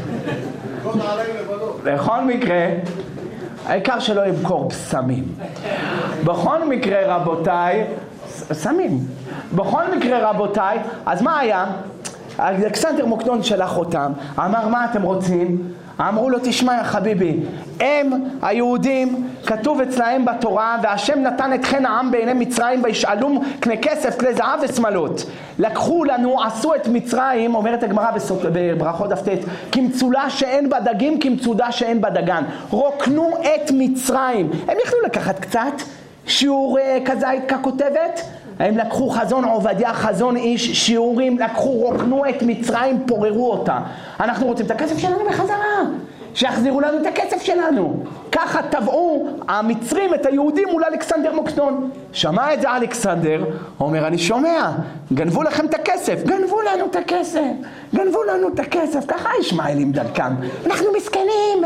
בכל מקרה, העיקר שלא ימכור בסמים. בכל מקרה רבותיי, סמים. בכל מקרה רבותיי, אז מה היה? אלכסנדר מוקדון שלח אותם, אמר מה אתם רוצים? אמרו לו, תשמע יא חביבי, הם היהודים, כתוב אצלהם בתורה, והשם נתן את חן העם בעיני מצרים וישאלום קנה כסף, כלי זהב ושמלות. לקחו לנו, עשו את מצרים, אומרת הגמרא בברכות דף ט', כמצולה שאין בה דגים, כמצודה שאין בה דגן. רוקנו את מצרים. הם יכלו לקחת קצת, שיעור כזה הייתה כותבת, הם לקחו חזון עובדיה, חזון איש, שיעורים, לקחו, רוקנו את מצרים, פוררו אותה. אנחנו רוצים את הכסף שלנו בחזרה, שיחזירו לנו את הכסף שלנו. ככה טבעו המצרים את היהודים מול אלכסנדר מוקדון. שמע את זה אלכסנדר, אומר, אני שומע, גנבו לכם את הכסף, גנבו לנו את הכסף, גנבו לנו את הכסף, ככה ישמעאלים דרכם. אנחנו מסכנים.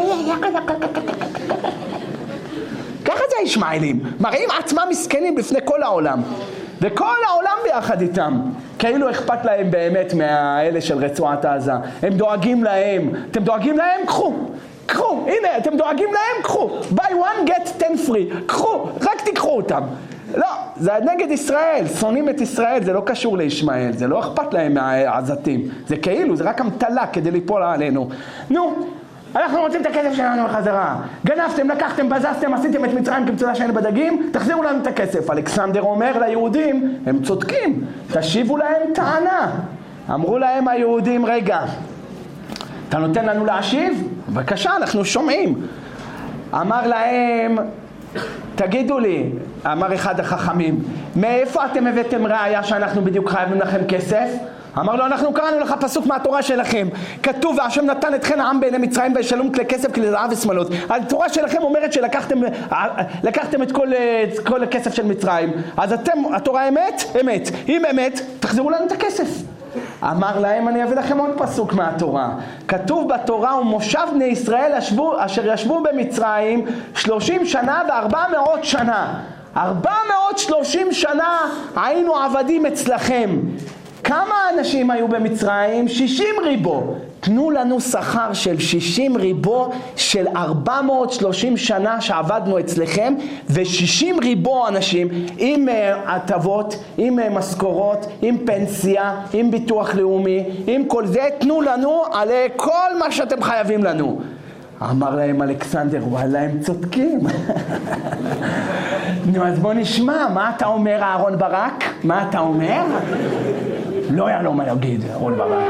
ככה זה הישמעאלים, מראים עצמם מסכנים בפני כל העולם. וכל העולם ביחד איתם. כאילו אכפת להם באמת מהאלה של רצועת עזה. הם דואגים להם. אתם דואגים להם? קחו. קחו. הנה, אתם דואגים להם? קחו. buy one get ten free. קחו. רק תיקחו אותם. לא, זה נגד ישראל. שונאים את ישראל. זה לא קשור לישמעאל. זה לא אכפת להם מהעזתים. זה כאילו, זה רק המטלה כדי ליפול עלינו. נו. אנחנו רוצים את הכסף שלנו בחזרה. גנבתם, לקחתם, בזזתם, עשיתם את מצרים כמצודה שאין בדגים, תחזירו לנו את הכסף. אלכסנדר אומר ליהודים, הם צודקים, תשיבו להם טענה. אמרו להם היהודים, רגע, אתה נותן לנו להשיב? בבקשה, אנחנו שומעים. אמר להם, תגידו לי, אמר אחד החכמים, מאיפה אתם הבאתם ראיה שאנחנו בדיוק חייבים לכם כסף? אמר לו, אנחנו קראנו לך פסוק מהתורה שלכם. כתוב, והשם נתן אתכן העם בעיני מצרים וישלום כלי כסף כלי זהב ושמלות. התורה שלכם אומרת שלקחתם לקחתם את כל, את כל הכסף של מצרים. אז אתם, התורה אמת? אמת. אם אמת, תחזרו לנו את הכסף. אמר להם, אני אביא לכם עוד פסוק מהתורה. כתוב בתורה, ומושב בני ישראל ישבו, אשר ישבו במצרים שלושים שנה וארבע מאות שנה. ארבע מאות שלושים שנה היינו עבדים אצלכם. כמה אנשים היו במצרים? שישים ריבו. תנו לנו שכר של שישים ריבו של ארבע מאות ושלושים שנה שעבדנו אצלכם, ו-שישים ריבו אנשים עם הטבות, עם משכורות, עם פנסיה, עם ביטוח לאומי, עם כל זה, תנו לנו על כל מה שאתם חייבים לנו. אמר להם אלכסנדר, וואלה, הם צודקים. נו, אז בוא נשמע, מה אתה אומר אהרון ברק? מה אתה אומר? לא היה לו מה להגיד, אהרון ברק.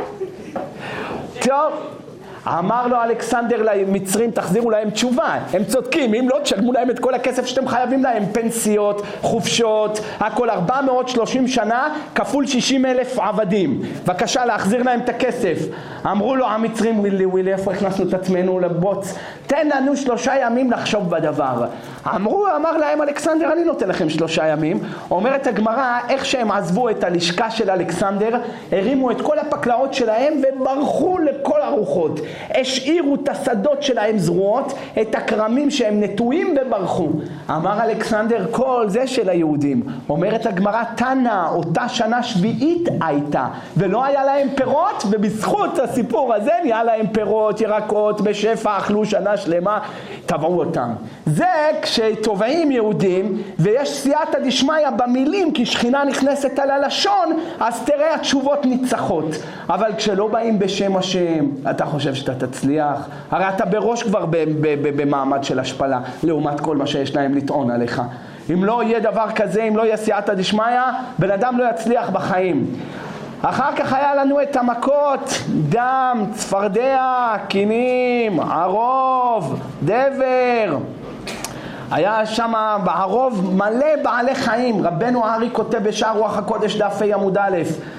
טוב, אמר לו אלכסנדר למצרים, תחזירו להם תשובה. הם צודקים, אם לא תשלמו להם את כל הכסף שאתם חייבים להם, פנסיות, חופשות, הכל ארבע מאות ושלושים שנה, כפול שישים אלף עבדים. בבקשה, להחזיר להם את הכסף. אמרו לו המצרים, ווילי, ווילי, איפה הכנסנו את עצמנו לבוץ? תן לנו שלושה ימים לחשוב בדבר. אמרו, אמר להם אלכסנדר, אני נותן לכם שלושה ימים. אומרת הגמרא, איך שהם עזבו את הלשכה של אלכסנדר, הרימו את כל הפקלאות שלהם וברחו לכל הרוחות. השאירו את השדות שלהם זרועות, את הקרמים שהם נטועים וברחו. אמר אלכסנדר, כל זה של היהודים. אומרת הגמרא, תנא, אותה שנה שביעית הייתה, ולא היה להם פירות, ובזכות הסיפור הזה נהיה להם פירות, ירקות, בשפע, אכלו שנה שלמה, טבעו אותם. זה כשטובעים יהודים, ויש סייעתא דשמיא במילים, כי שכינה נכנסת על הלשון, אז תראה התשובות ניצחות. אבל כשלא באים בשם השם, אתה חושב שאתה תצליח? הרי אתה בראש כבר במעמד של השפלה, לעומת כל מה שיש להם לטעון עליך. אם לא יהיה דבר כזה, אם לא יהיה סייעתא דשמיא, בן אדם לא יצליח בחיים. אחר כך היה לנו את המכות, דם, צפרדע, קינים, ערוב, דבר. היה שם בערוב מלא בעלי חיים. רבנו הארי כותב בשער רוח הקודש דף ה' עמוד א',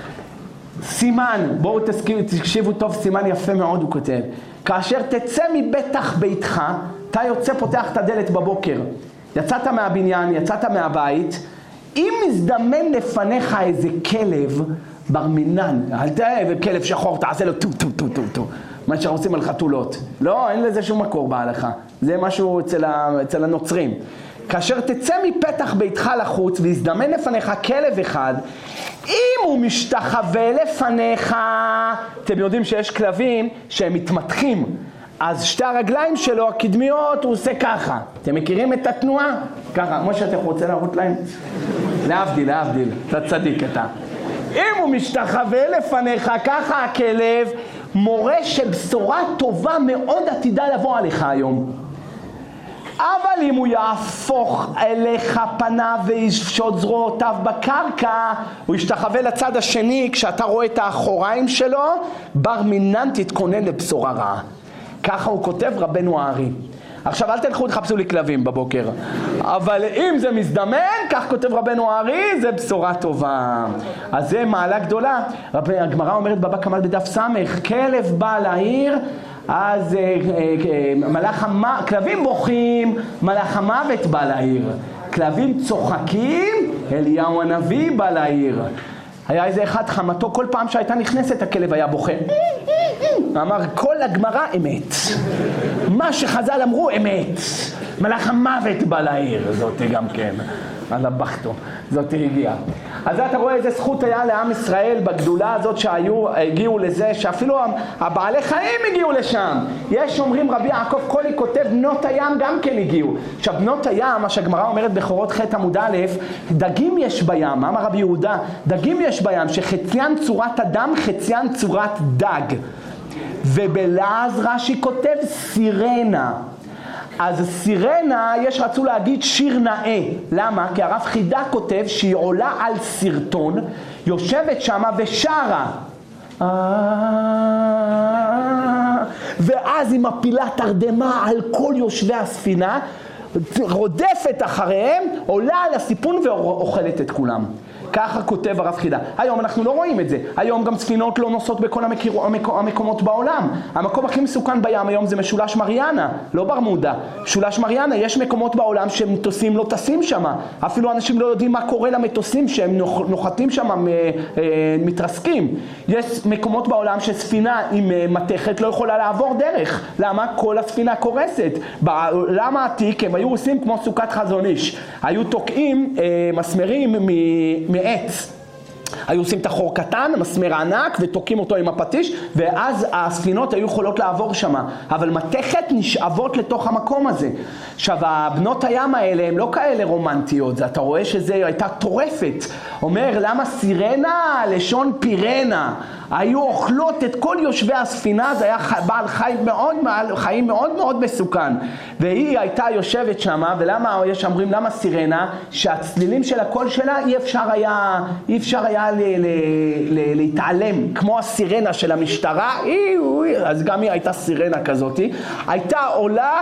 סימן, בואו תקשיבו טוב, סימן יפה מאוד הוא כותב. כאשר תצא מבטח ביתך, אתה יוצא פותח את הדלת בבוקר. יצאת מהבניין, יצאת מהבית, אם מזדמן לפניך איזה כלב בר מינן, אל תהיה כלב שחור, תעשה לו טו טו טו טו טו, מה שעושים על חתולות. לא, אין לזה שום מקור בהלכה. זה משהו אצל, ה, אצל הנוצרים. כאשר תצא מפתח ביתך לחוץ ויזדמן לפניך כלב אחד, אם הוא משתחווה לפניך, אתם יודעים שיש כלבים שהם מתמתחים, אז שתי הרגליים שלו, הקדמיות, הוא עושה ככה. אתם מכירים את התנועה? ככה, כמו שאתם רוצים להראות להם. להבדיל, להבדיל, אתה צדיק אתה. אם הוא משתחווה לפניך, ככה הכלב, מורה שבשורה טובה מאוד עתידה לבוא עליך היום. אבל אם הוא יהפוך אליך פניו ויפשוט זרועותיו בקרקע, הוא ישתחווה לצד השני, כשאתה רואה את האחוריים שלו, בר מינן תתכונן לבשורה רעה. ככה הוא כותב רבנו הארי. עכשיו אל תלכו תחפשו לי כלבים בבוקר, אבל אם זה מזדמן, כך כותב רבנו הארי, זה בשורה טובה. אז זה מעלה גדולה. הגמרא אומרת בבא קמא בדף סמך, כלב בא לעיר, אז אה, אה, מלאך המוות, כלבים בוכים, מלאך המוות בא לעיר. כלבים צוחקים, אליהו הנביא בא לעיר. היה איזה אחד חמתו, כל פעם שהייתה נכנסת הכלב היה בוכה. אמר, כל הגמרא אמת. מה שחז"ל אמרו אמת. מלאך המוות בא לעיר, זאת גם כן, על הבחתו, זאת הגיעה. אז אתה רואה איזה זכות היה לעם ישראל בגדולה הזאת שהגיעו לזה, שאפילו הבעלי חיים הגיעו לשם. יש אומרים, רבי יעקב קולי כותב, בנות הים גם כן הגיעו. עכשיו בנות הים, מה שהגמרא אומרת בכורות ח' עמוד א', דגים יש בים, אמר רבי יהודה, דגים יש בים שחציין צורת אדם, חציין צורת דג. ובלעז רש"י כותב סירנה. אז סירנה, יש רצו להגיד שיר נאה. למה? כי הרב חידה כותב שהיא עולה על סרטון, יושבת שמה ושרה. ואז היא מפילה תרדמה על כל יושבי הספינה, רודפת אחריהם, עולה על הסיפון ואוכלת את כולם. ככה כותב הרב חידה. היום אנחנו לא רואים את זה. היום גם ספינות לא נוסעות בכל המקיר... המקומות בעולם. המקום הכי מסוכן בים היום זה משולש מריאנה, לא ברמודה. משולש מריאנה, יש מקומות בעולם שמטוסים לא טסים שם. אפילו אנשים לא יודעים מה קורה למטוסים שהם נוחתים שם, מתרסקים. יש מקומות בעולם שספינה עם מתכת לא יכולה לעבור דרך. למה? כל הספינה קורסת. בעולם העתיק הם היו עושים כמו סוכת חזון איש. היו תוקעים מסמרים מ... מעץ. היו עושים את החור קטן, מסמר ענק, ותוקים אותו עם הפטיש, ואז הספינות היו יכולות לעבור שם. אבל מתכת נשאבות לתוך המקום הזה. עכשיו, הבנות הים האלה הם לא כאלה רומנטיות, אתה רואה שזה הייתה טורפת. אומר, למה סירנה, לשון פירנה, היו אוכלות את כל יושבי הספינה, זה היה בעל חיים מאוד, חיים מאוד מאוד מסוכן. והיא הייתה יושבת שם, ולמה יש אומרים, למה סירנה? שהצלילים של הקול שלה אי אפשר היה, אי אפשר היה ל, ל, ל, להתעלם, כמו הסירנה של המשטרה, אז גם היא הייתה סירנה כזאת, הייתה עולה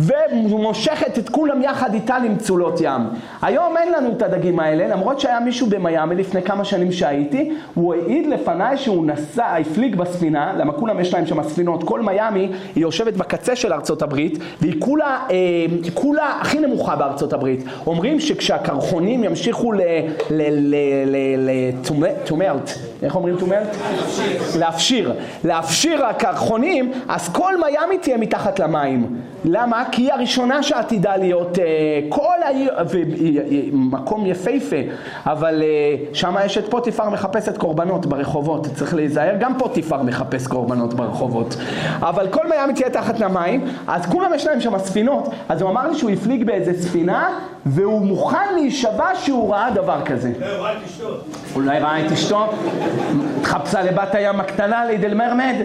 ומושכת את כולם יחד איתה למצולות ים. היום אין לנו את הדגים האלה, למרות שהיה מישהו במיימי לפני כמה שנים שהייתי, הוא העיד לפניי שהוא נסע, הפליג בספינה, למה כולם יש להם שם ספינות, כל מיימי היא יושבת בקצה של ארצות הברית, והיא כולה, אה, כולה הכי נמוכה בארצות הברית. אומרים שכשהקרחונים ימשיכו ל... ל, ל, ל, ל טומלט, איך אומרים טומלט? להפשיר. להפשיר הקרחונים, אז כל מיימי תהיה מתחת למים. למה? כי היא הראשונה שעתידה להיות כל העיר, מקום יפהפה, אבל שם יש את פוטיפר מחפשת קורבנות ברחובות, צריך להיזהר, גם פוטיפר מחפש קורבנות ברחובות, אבל כל מיימי תהיה תחת למים, אז כולם יש להם שם ספינות, אז הוא אמר לי שהוא יפליג באיזה ספינה, והוא מוכן להישבע שהוא ראה דבר כזה. הוא ראה את אשתו. אולי ראה את אשתו, תחפשה לבת הים הקטנה, לידל מרמד,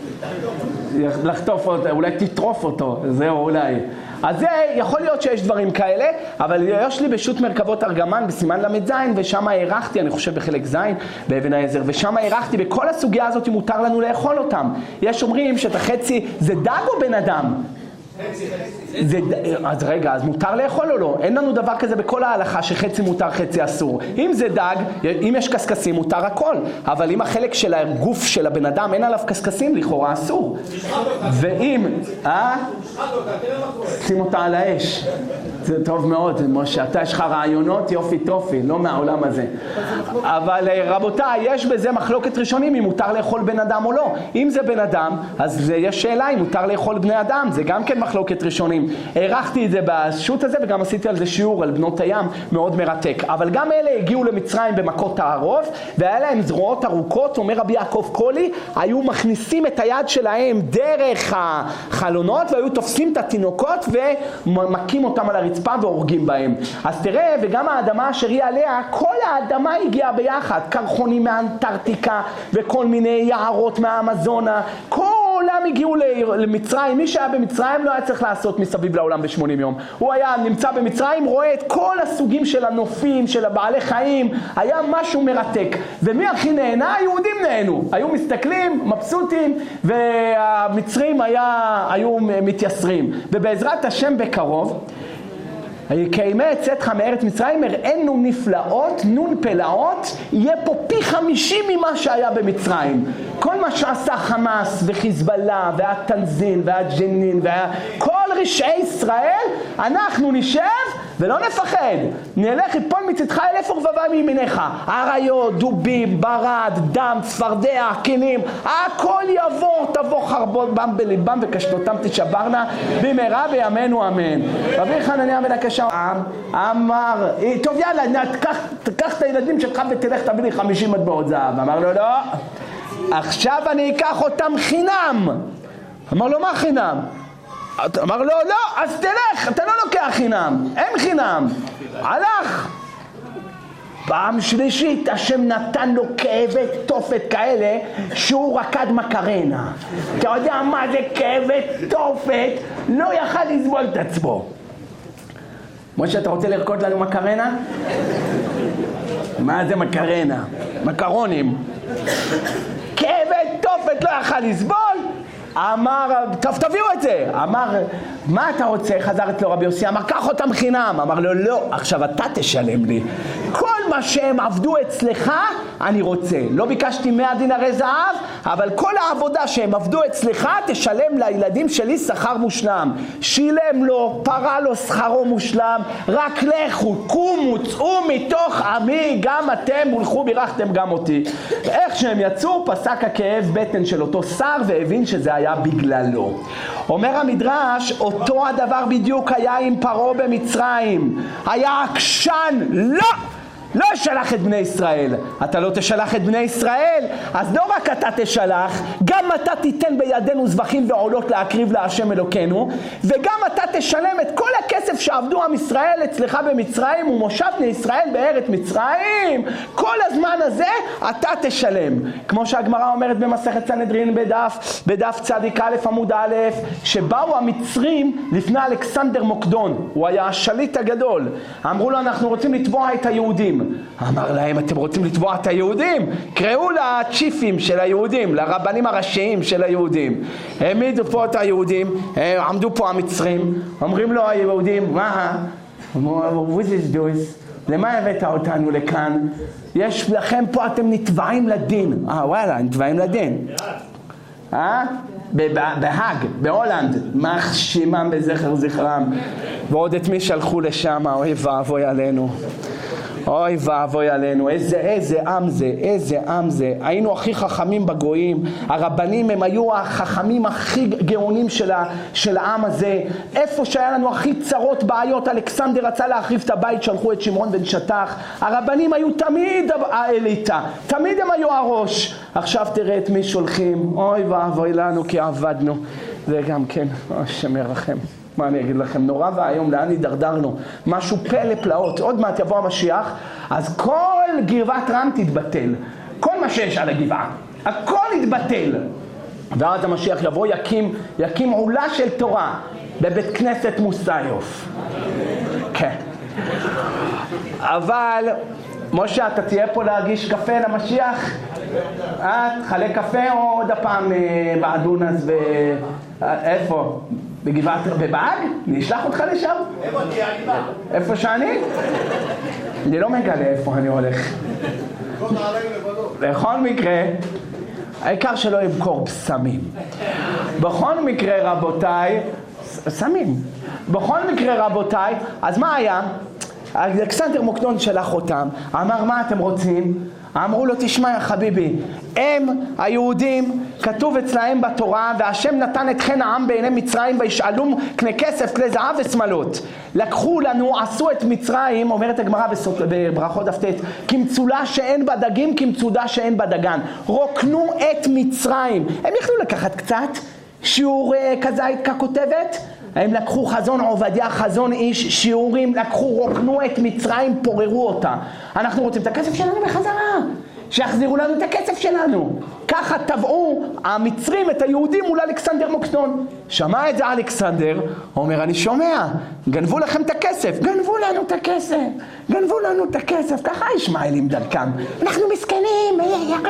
לחטוף אותו, אולי תטרוף אותו, זהו אולי. אז זה יכול להיות שיש דברים כאלה, אבל יש לי בשו"ת מרכבות ארגמן בסימן למד זין, ושם הערכתי, אני חושב בחלק זין, באבן העזר, ושם הערכתי בכל הסוגיה הזאת אם מותר לנו לאכול אותם. יש אומרים שאת החצי, זה דג או בן אדם? זה, אז רגע, אז מותר לאכול או לא? אין לנו דבר כזה בכל ההלכה שחצי מותר חצי אסור. אם זה דג, אם יש קסקסים מותר הכל, אבל אם החלק של הגוף של הבן אדם אין עליו קסקסים, לכאורה אסור. ואם, אה? שים אותה על האש. זה טוב מאוד, משה, אתה יש לך רעיונות יופי טופי, לא מהעולם הזה. אבל רבותיי, יש בזה מחלוקת ראשונים אם מותר לאכול בן אדם או לא. אם זה בן אדם, אז יש שאלה אם מותר לאכול בני אדם, זה גם כן מחלוקת ראשונים. הערכתי את זה בשו"ת הזה וגם עשיתי על זה שיעור על בנות הים מאוד מרתק. אבל גם אלה הגיעו למצרים במכות תערוב, והיה להם זרועות ארוכות, אומר רבי יעקב קולי, היו מכניסים את היד שלהם דרך החלונות והיו תופסים את התינוקות ומכים אותם על הרצפה והורגים בהם. אז תראה, וגם האדמה אשר היא עליה, כל האדמה הגיעה ביחד, קרחונים מאנטרקטיקה וכל מיני יערות מהאמזונה, כולם הגיעו למצרים. מי שהיה במצרים לא היה צריך לעשות מסביב לעולם ב-שמונים יום. הוא היה נמצא במצרים, רואה את כל הסוגים של הנופים, של הבעלי חיים, היה משהו מרתק. ומי הכי נהנה? היהודים נהנו. היו מסתכלים, מבסוטים, והמצרים היה, היו מתייסרים. ובעזרת השם בקרוב, כימי צאתך מארץ מצרים, הראינו נפלאות, נון פלאות, יהיה פה פי חמישים ממה שהיה במצרים. כל מה שעשה חמאס וחיזבאללה והתנזין והג'נין וכל רשעי ישראל, אנחנו נשב ולא נפחד, נלך יפול מצדך אלף ורבבה מימיניך, אריות, דובים, ברד, דם, צפרדע, כינים, הכל יעבור, תבוא חרבות בם בליבם וקשתותם תשברנה במהרה בימינו אמן. רבי חנניה בן עקשיא אמר, טוב יאללה, תקח את הילדים שלך ותלך תביא לי חמישים מטבעות זהב. אמר לו לא, עכשיו אני אקח אותם חינם. אמר לו מה חינם? אמר לו לא, אז תלך, אתה לא לוקח חינם, אין חינם. הלך. פעם שלישית השם נתן לו כאבי תופת כאלה שהוא רקד מקרנה. אתה יודע מה זה כאבי תופת? לא יכל לסבול את עצמו. משה, אתה רוצה לרקוד לנו מקרנה? מה זה מקרנה? מקרונים. כאבי תופת לא יכל לסבול. אמר, טוב תביאו את זה. אמר, מה אתה רוצה? חזרת לו רבי יוסי, אמר, קח אותם חינם. אמר לו, לא, עכשיו אתה תשלם לי. כל מה שהם עבדו אצלך, אני רוצה. לא ביקשתי מאה דינרי זהב, אבל כל העבודה שהם עבדו אצלך, תשלם לילדים שלי שכר מושלם. שילם לו, פרה לו שכרו מושלם, רק לכו, קומו, צאו מתוך עמי, גם אתם הולכו בירכתם גם אותי. איך שהם יצאו, פסק הכאב בטן של אותו שר, והבין שזה היה בגללו. אומר המדרש, אותו הדבר בדיוק היה עם פרעה במצרים. היה עקשן, לא! לא שלח את בני ישראל. אתה לא תשלח את בני ישראל, אז לא רק אתה תשלח, גם אתה תיתן בידינו זבחים ועולות להקריב להשם אלוקינו, וגם אתה תשלם את כל הכסף שעבדו עם ישראל אצלך במצרים ומושב בני ישראל בארץ מצרים. כל הזמן הזה אתה תשלם. כמו שהגמרא אומרת במסכת סנהדרין בדף, בדף צדיק א' עמוד א', שבאו המצרים לפני אלכסנדר מוקדון, הוא היה השליט הגדול. אמרו לו, אנחנו רוצים לתבוע את היהודים. אמר להם, אתם רוצים לתבוע את היהודים? קראו לצ'יפים של היהודים, לרבנים הראשיים של היהודים. העמידו פה את היהודים, עמדו פה המצרים, אומרים לו היהודים, מה? למה הבאת אותנו לכאן? יש לכם פה, אתם נתבעים לדין. אה וואלה, נתבעים לדין. אה? בהאג, בהולנד, מח שימם בזכר זכרם. ועוד את מי שלחו לשם, אוי ואבוי עלינו. אוי ואבוי עלינו, איזה, איזה עם זה, איזה עם זה. היינו הכי חכמים בגויים, הרבנים הם היו החכמים הכי גאונים של, ה, של העם הזה. איפה שהיה לנו הכי צרות בעיות, אלכסנדר רצה להחריב את הבית, שלחו את שמרון בן שטח. הרבנים היו תמיד האליטה, תמיד הם היו הראש. עכשיו תראה את מי שולחים, אוי ואבוי לנו כי עבדנו. זה גם כן, אוי שמר לכם. מה אני אגיד לכם, נורא והיום לאן הידרדרנו, משהו פלא פלאות. עוד מעט יבוא המשיח, אז כל גבעת רם תתבטל, כל מה שיש על הגבעה, הכל יתבטל. ואז המשיח יבוא, יקים, יקים עולה של תורה בבית כנסת מוסיוף. כן. אבל משה, אתה תהיה פה להגיש קפה למשיח? אה, תחלק קפה או עוד הפעם באדונס ו... איפה? בגבעת, בבאג? אני אשלח אותך לשם? איפה תהיה אני בא? איפה שאני? אני לא מגלה איפה אני הולך. בכל מקרה, העיקר שלא ימכור בסמים. בכל מקרה רבותיי, סמים. בכל מקרה רבותיי, אז מה היה? אלכסנדר מוקדון שלח אותם, אמר מה אתם רוצים? אמרו לו, תשמע יא חביבי, הם היהודים, כתוב אצלהם בתורה, והשם נתן את חן העם בעיני מצרים וישאלום כלי כסף, כלי זהב ושמלות. לקחו לנו, עשו את מצרים, אומרת הגמרא בברכות דף ט', כמצולה שאין בה דגים, כמצודה שאין בה דגן. רוקנו את מצרים. הם יכלו לקחת קצת שיעור כזה ככותבת? הם לקחו חזון עובדיה, חזון איש, שיעורים, לקחו, רוקנו את מצרים, פוררו אותה. אנחנו רוצים את הכסף שלנו בחזרה, שיחזירו לנו את הכסף שלנו. ככה טבעו המצרים את היהודים מול אלכסנדר מוקדון. שמע את זה אלכסנדר, אומר, אני שומע, גנבו לכם את הכסף, גנבו לנו את הכסף, גנבו לנו את הכסף, ככה ישמעאלים דרכם. אנחנו מסכנים.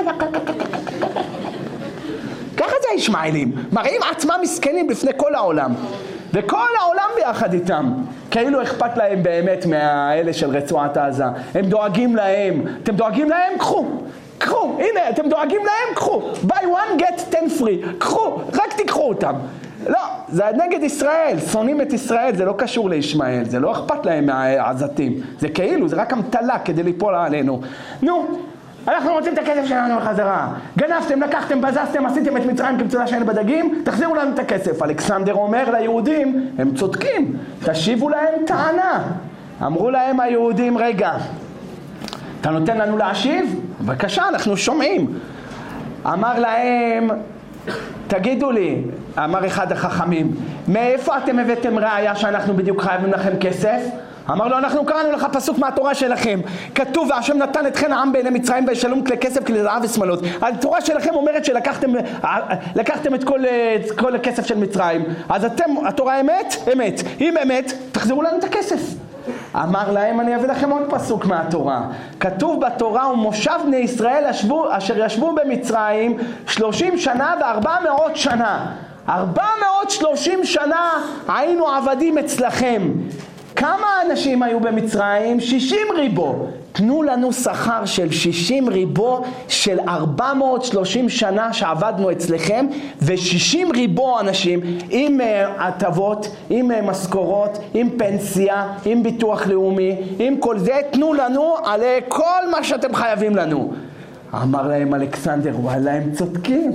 ככה זה ישמעאלים, מראים עצמם מסכנים בפני כל העולם. וכל העולם ביחד איתם, כאילו אכפת להם באמת מהאלה של רצועת עזה. הם דואגים להם, אתם דואגים להם? קחו, קחו, הנה, אתם דואגים להם? קחו, buy one get ten free, קחו, רק תיקחו אותם. לא, זה נגד ישראל, שונאים את ישראל, זה לא קשור לישמעאל, זה לא אכפת להם מהעזתים, זה כאילו, זה רק המטלה כדי ליפול עלינו. נו, אנחנו רוצים את הכסף שלנו בחזרה. גנבתם, לקחתם, בזזתם, עשיתם את מצרים כמצולה שאין בדגים, תחזירו לנו את הכסף. אלכסנדר אומר ליהודים, הם צודקים, תשיבו להם טענה. אמרו להם היהודים, רגע, אתה נותן לנו להשיב? בבקשה, אנחנו שומעים. אמר להם, תגידו לי, אמר אחד החכמים, מאיפה אתם הבאתם ראיה שאנחנו בדיוק חייבים לכם כסף? אמר לו, אנחנו קראנו לך פסוק מהתורה שלכם. כתוב, והשם נתן אתכן העם בעיני מצרים וישלום כלי כסף כלי זהב ושמלות. התורה שלכם אומרת שלקחתם לקחתם את כל, את כל הכסף של מצרים. אז אתם, התורה אמת? אמת. אם אמת, תחזירו לנו את הכסף. אמר להם, אני אביא לכם עוד פסוק מהתורה. כתוב בתורה, ומושב בני ישראל ישבו, אשר ישבו במצרים שלושים שנה וארבע מאות שנה. ארבע מאות שלושים שנה היינו עבדים אצלכם. כמה אנשים היו במצרים? שישים ריבו. תנו לנו שכר של שישים ריבו של ארבע מאות ושלושים שנה שעבדנו אצלכם, ו-שישים ריבו אנשים עם הטבות, עם משכורות, עם פנסיה, עם ביטוח לאומי, עם כל זה, תנו לנו על כל מה שאתם חייבים לנו. אמר להם אלכסנדר, וואלה, הם צודקים.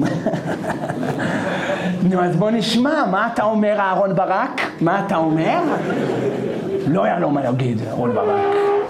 נו, אז בוא נשמע, מה אתה אומר אהרון ברק? מה אתה אומר? לא היה לו מה להגיד, אהרון ברק.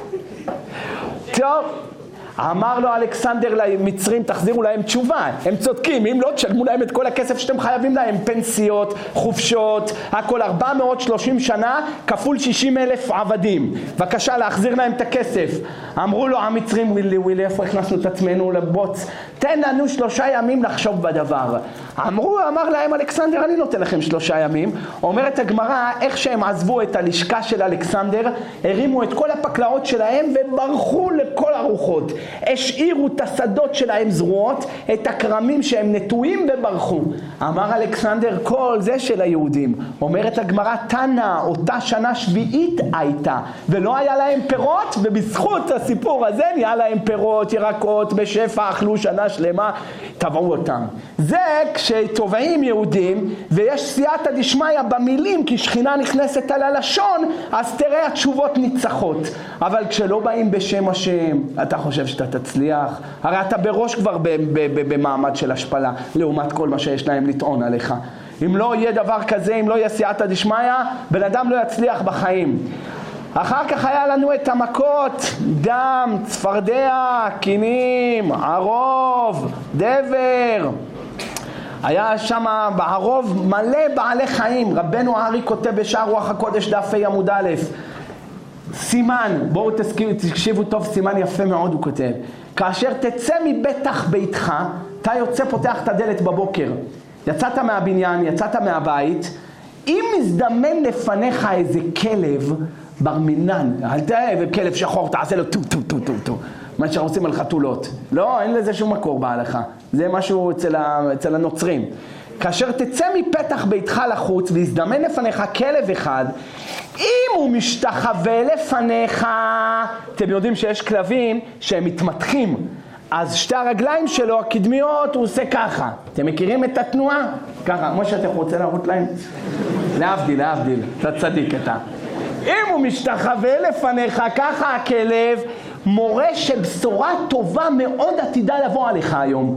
טוב, אמר לו אלכסנדר למצרים, תחזירו להם תשובה, הם צודקים, אם לא תשלמו להם את כל הכסף שאתם חייבים להם, פנסיות, חופשות, הכל ארבע מאות ושלושים שנה, כפול שישים אלף עבדים, בבקשה להחזיר להם את הכסף. אמרו לו המצרים, ווילי ווילי, איפה הכנסנו את עצמנו לבוץ? תן לנו שלושה ימים לחשוב בדבר. אמרו, אמר להם אלכסנדר, אני נותן לכם שלושה ימים. אומרת הגמרא, איך שהם עזבו את הלשכה של אלכסנדר, הרימו את כל הפקלאות שלהם וברחו לכל הרוחות. השאירו את השדות שלהם זרועות, את הקרמים שהם נטועים וברחו. אמר אלכסנדר, כל זה של היהודים. אומרת הגמרא, תנא, אותה שנה שביעית הייתה, ולא היה להם פירות, ובזכות הסיפור הזה נהיה להם פירות, ירקות, בשפע, אכלו שנה שלמה, טבעו אותם. זה כשטובעים יהודים, ויש סייעתא דשמיא במילים, כי שכינה נכנסת על הלשון, אז תראה התשובות ניצחות. אבל כשלא באים בשם השם, אתה חושב שאתה תצליח? הרי אתה בראש כבר במעמד של השפלה, לעומת כל מה שיש להם לטעון עליך. אם לא יהיה דבר כזה, אם לא יהיה סייעתא דשמיא, בן אדם לא יצליח בחיים. אחר כך היה לנו את המכות, דם, צפרדע, קינים, ערוב, דבר. היה שם בערוב מלא בעלי חיים. רבנו הארי כותב בשער רוח הקודש דף ה' עמוד א', סימן, בואו תקשיבו טוב, סימן יפה מאוד הוא כותב. כאשר תצא מבטח ביתך, אתה יוצא פותח את הדלת בבוקר, יצאת מהבניין, יצאת מהבית, אם מזדמן לפניך איזה כלב בר מינן, אל תהיה כלב שחור, תעשה לו טו טו טו טו טו, מה שעושים על חתולות. לא, אין לזה שום מקור בהלכה, זה משהו אצל, ה, אצל הנוצרים. כאשר תצא מפתח ביתך לחוץ ויזדמן לפניך כלב אחד, אם הוא משתחווה לפניך, אתם יודעים שיש כלבים שהם מתמתחים, אז שתי הרגליים שלו, הקדמיות, הוא עושה ככה. אתם מכירים את התנועה? ככה, כמו שאתם רוצים להראות להם. להבדיל, להבדיל, אתה צדיק אתה. אם הוא משתחווה לפניך, ככה הכלב, מורה שבשורה טובה מאוד עתידה לבוא עליך היום.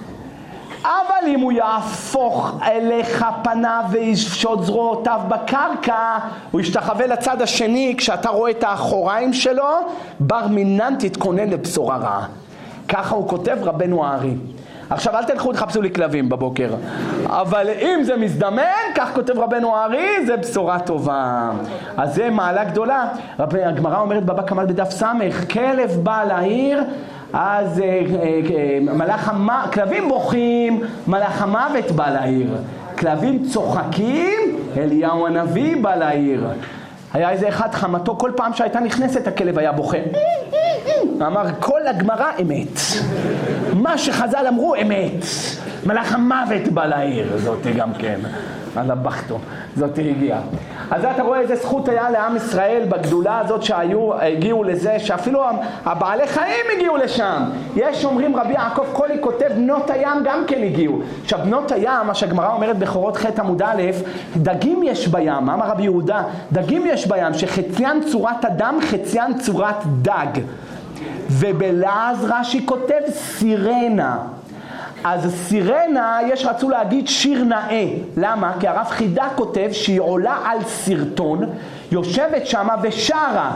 אבל אם הוא יהפוך אליך פניו וישפשוט זרועותיו בקרקע, הוא ישתחווה לצד השני, כשאתה רואה את האחוריים שלו, בר מינן תתכונן לבשורה רעה. ככה הוא כותב רבנו הארי. עכשיו אל תלכו תחפשו לי כלבים בבוקר, אבל אם זה מזדמן, כך כותב רבנו הארי, זה בשורה טובה. אז זה מעלה גדולה. הגמרא אומרת בבא קמא בדף סמך, כלב בא לעיר, אז מלאך המוות, כלבים בוכים, מלאך המוות בא לעיר. כלבים צוחקים, אליהו הנביא בא לעיר. היה איזה אחד חמתו, כל פעם שהייתה נכנסת הכלב היה בוכה. אמר, כל הגמרא אמת. מה שחז"ל אמרו אמת. מלאך המוות בא לעיר, זאת גם כן. על הבחתו, זאת הגיעה. אז אתה רואה איזה זכות היה לעם ישראל בגדולה הזאת שהיו, הגיעו לזה, שאפילו הבעלי חיים הגיעו לשם. יש אומרים, רבי יעקב קולי כותב, בנות הים גם כן הגיעו. עכשיו בנות הים, מה שהגמרא אומרת בכורות ח' עמוד א', דגים יש בים, אמר רבי יהודה, דגים יש בים שחציין צורת אדם, חציין צורת דג. ובלעז רש"י כותב סירנה. אז סירנה יש רצו להגיד שיר נאה. למה? כי הרב חידה כותב שהיא עולה על סרטון, יושבת שמה ושרה.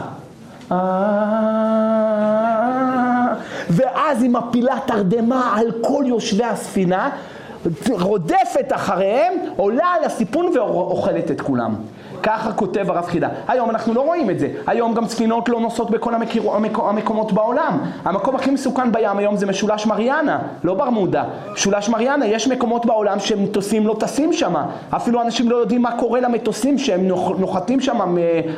ואז היא מפילה תרדמה על כל יושבי הספינה, רודפת אחריהם, עולה על הסיפון ואוכלת את כולם. ככה כותב הרב חידה. היום אנחנו לא רואים את זה. היום גם ספינות לא נוסעות בכל המקור, המקור, המקומות בעולם. המקום הכי מסוכן בים היום זה משולש מריאנה, לא ברמודה. משולש מריאנה, יש מקומות בעולם שמטוסים לא טסים שם. אפילו אנשים לא יודעים מה קורה למטוסים שהם נוחתים שם,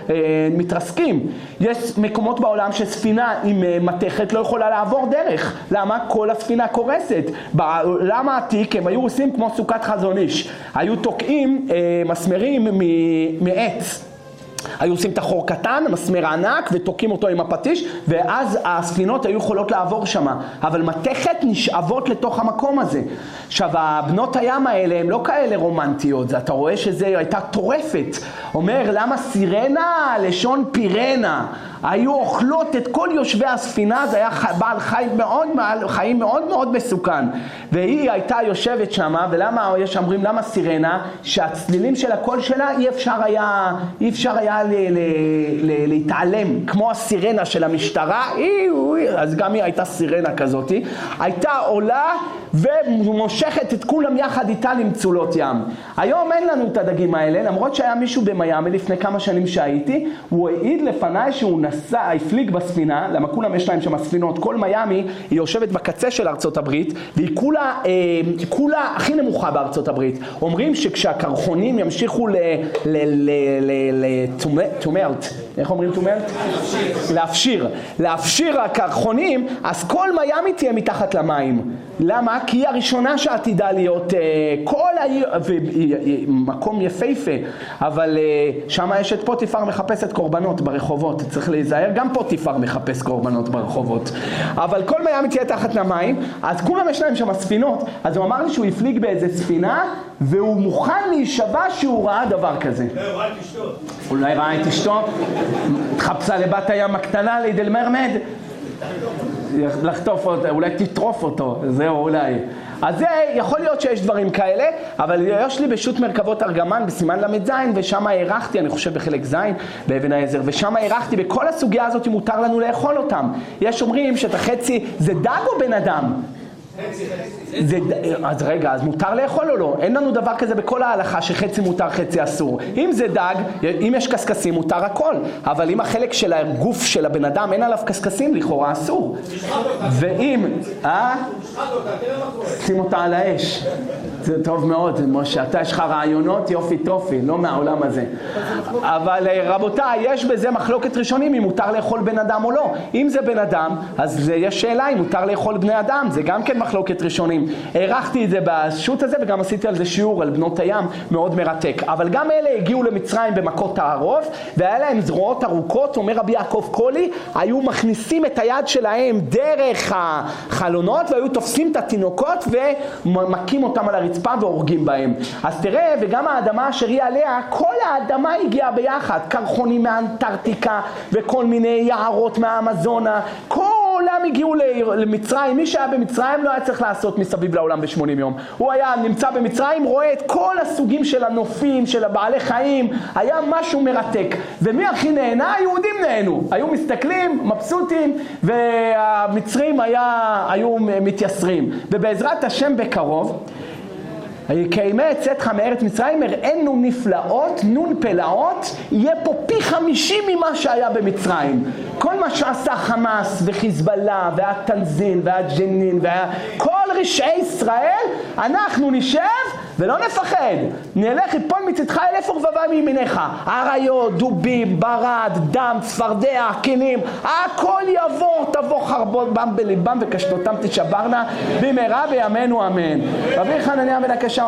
מתרסקים. יש מקומות בעולם שספינה עם מתכת לא יכולה לעבור דרך. למה? כל הספינה קורסת. בעולם העתיק הם היו עושים כמו סוכת חזון איש. היו תוקעים מסמרים מ... עץ. היו עושים את החור קטן, מסמר ענק, ותוקים אותו עם הפטיש, ואז הספינות היו יכולות לעבור שם. אבל מתכת נשאבות לתוך המקום הזה. עכשיו, הבנות הים האלה הם לא כאלה רומנטיות, אתה רואה שזה הייתה טורפת. אומר, למה סירנה, לשון פירנה, היו אוכלות את כל יושבי הספינה, זה היה בעל חיים מאוד, חיים מאוד מאוד מסוכן. והיא הייתה יושבת שם, ולמה יש אומרים, למה סירנה? שהצלילים של הקול שלה אי אפשר היה, אי אפשר היה ל, ל, ל, להתעלם, כמו הסירנה של המשטרה, אז גם היא הייתה סירנה כזאת, הייתה עולה ומושכת את כולם יחד איתה למצולות ים. היום אין לנו את הדגים האלה, למרות שהיה מישהו במיימי לפני כמה שנים שהייתי, הוא העיד לפניי שהוא נסע, הפליג בספינה, למה כולם יש להם שם ספינות, כל מיימי היא יושבת בקצה של ארצות הברית, והיא כולה, אה, כולה הכי נמוכה בארצות הברית. אומרים שכשהקרחונים ימשיכו ל... ל, ל, ל, ל תומלט, איך אומרים תומלט? להפשיר. להפשיר הקרחונים, אז כל מיימי תהיה מתחת למים. למה? כי היא הראשונה שעתידה להיות כל העיר, מקום יפהפה, אבל שם יש את פוטיפר מחפשת קורבנות ברחובות, צריך להיזהר, גם פוטיפר מחפש קורבנות ברחובות, אבל כל מיימי תהיה תחת למים, אז כולם יש להם שם ספינות, אז הוא אמר לי שהוא יפליג באיזה ספינה, והוא מוכן להישבע שהוא ראה דבר כזה. הוא ראה את אשתו. אולי ראה את אשתו, תחפשה לבת הים הקטנה לידל מרמד, לחטוף אותו, אולי תטרוף אותו, זהו אולי. אז זה יכול להיות שיש דברים כאלה, אבל יש לי בשו"ת מרכבות ארגמן בסימן למד זין, ושם הערכתי, אני חושב בחלק זין, באבן העזר, ושם הערכתי בכל הסוגיה הזאת מותר לנו לאכול אותם. יש אומרים שאת החצי, זה דג או בן אדם? זה, אז רגע, אז מותר לאכול או לא? אין לנו דבר כזה בכל ההלכה שחצי מותר חצי אסור. אם זה דג, אם יש קסקסים מותר הכל, אבל אם החלק של הגוף של הבן אדם אין עליו קסקסים, לכאורה אסור. ואם, אה? שים אותה על האש. זה טוב מאוד, משה, אתה יש לך רעיונות יופי טופי, לא מהעולם הזה. אבל רבותיי, יש בזה מחלוקת ראשונים אם מותר לאכול בן אדם או לא. אם זה בן אדם, אז יש שאלה אם מותר לאכול בני אדם, זה גם כן מחלוקת ראשונים. הערכתי את זה בשו"ת הזה וגם עשיתי על זה שיעור על בנות הים מאוד מרתק. אבל גם אלה הגיעו למצרים במכות הערוב, והיה להם זרועות ארוכות, אומר רבי יעקב קולי, היו מכניסים את היד שלהם דרך החלונות, והיו תופסים את התינוקות ומכים אותם על הרצפה והורגים בהם. אז תראה, וגם האדמה אשר היא עליה, כל האדמה הגיעה ביחד, קרחונים מאנטרקטיקה וכל מיני יערות מהאמזונה, כל העולם הגיעו למצרים. מי שהיה במצרים לא היה צריך לעשות מסביב לעולם ב-שמונים יום. הוא היה נמצא במצרים, רואה את כל הסוגים של הנופים, של הבעלי חיים, היה משהו מרתק. ומי הכי נהנה? היהודים נהנו. היו מסתכלים, מבסוטים, והמצרים היה, היו מתייסרים. ובעזרת השם בקרוב, כימי צאתך מארץ מצרים, הראינו נפלאות, נון פלאות, יהיה פה פי חמישים ממה שהיה במצרים. כל מה שעשה חמאס וחיזבאללה והתנזין והג'נין וכל רשעי ישראל, אנחנו נשב ולא נפחד. נלך יפול מצדך אלף ורבבה מימינך. אריות, דובים, ברד, דם, צפרדע, כינים, הכל יעבור, תבוא חרבות בם בליבם וקשתותם תשברנה במהרה בימינו אמן. רבי חנניה בן הקשה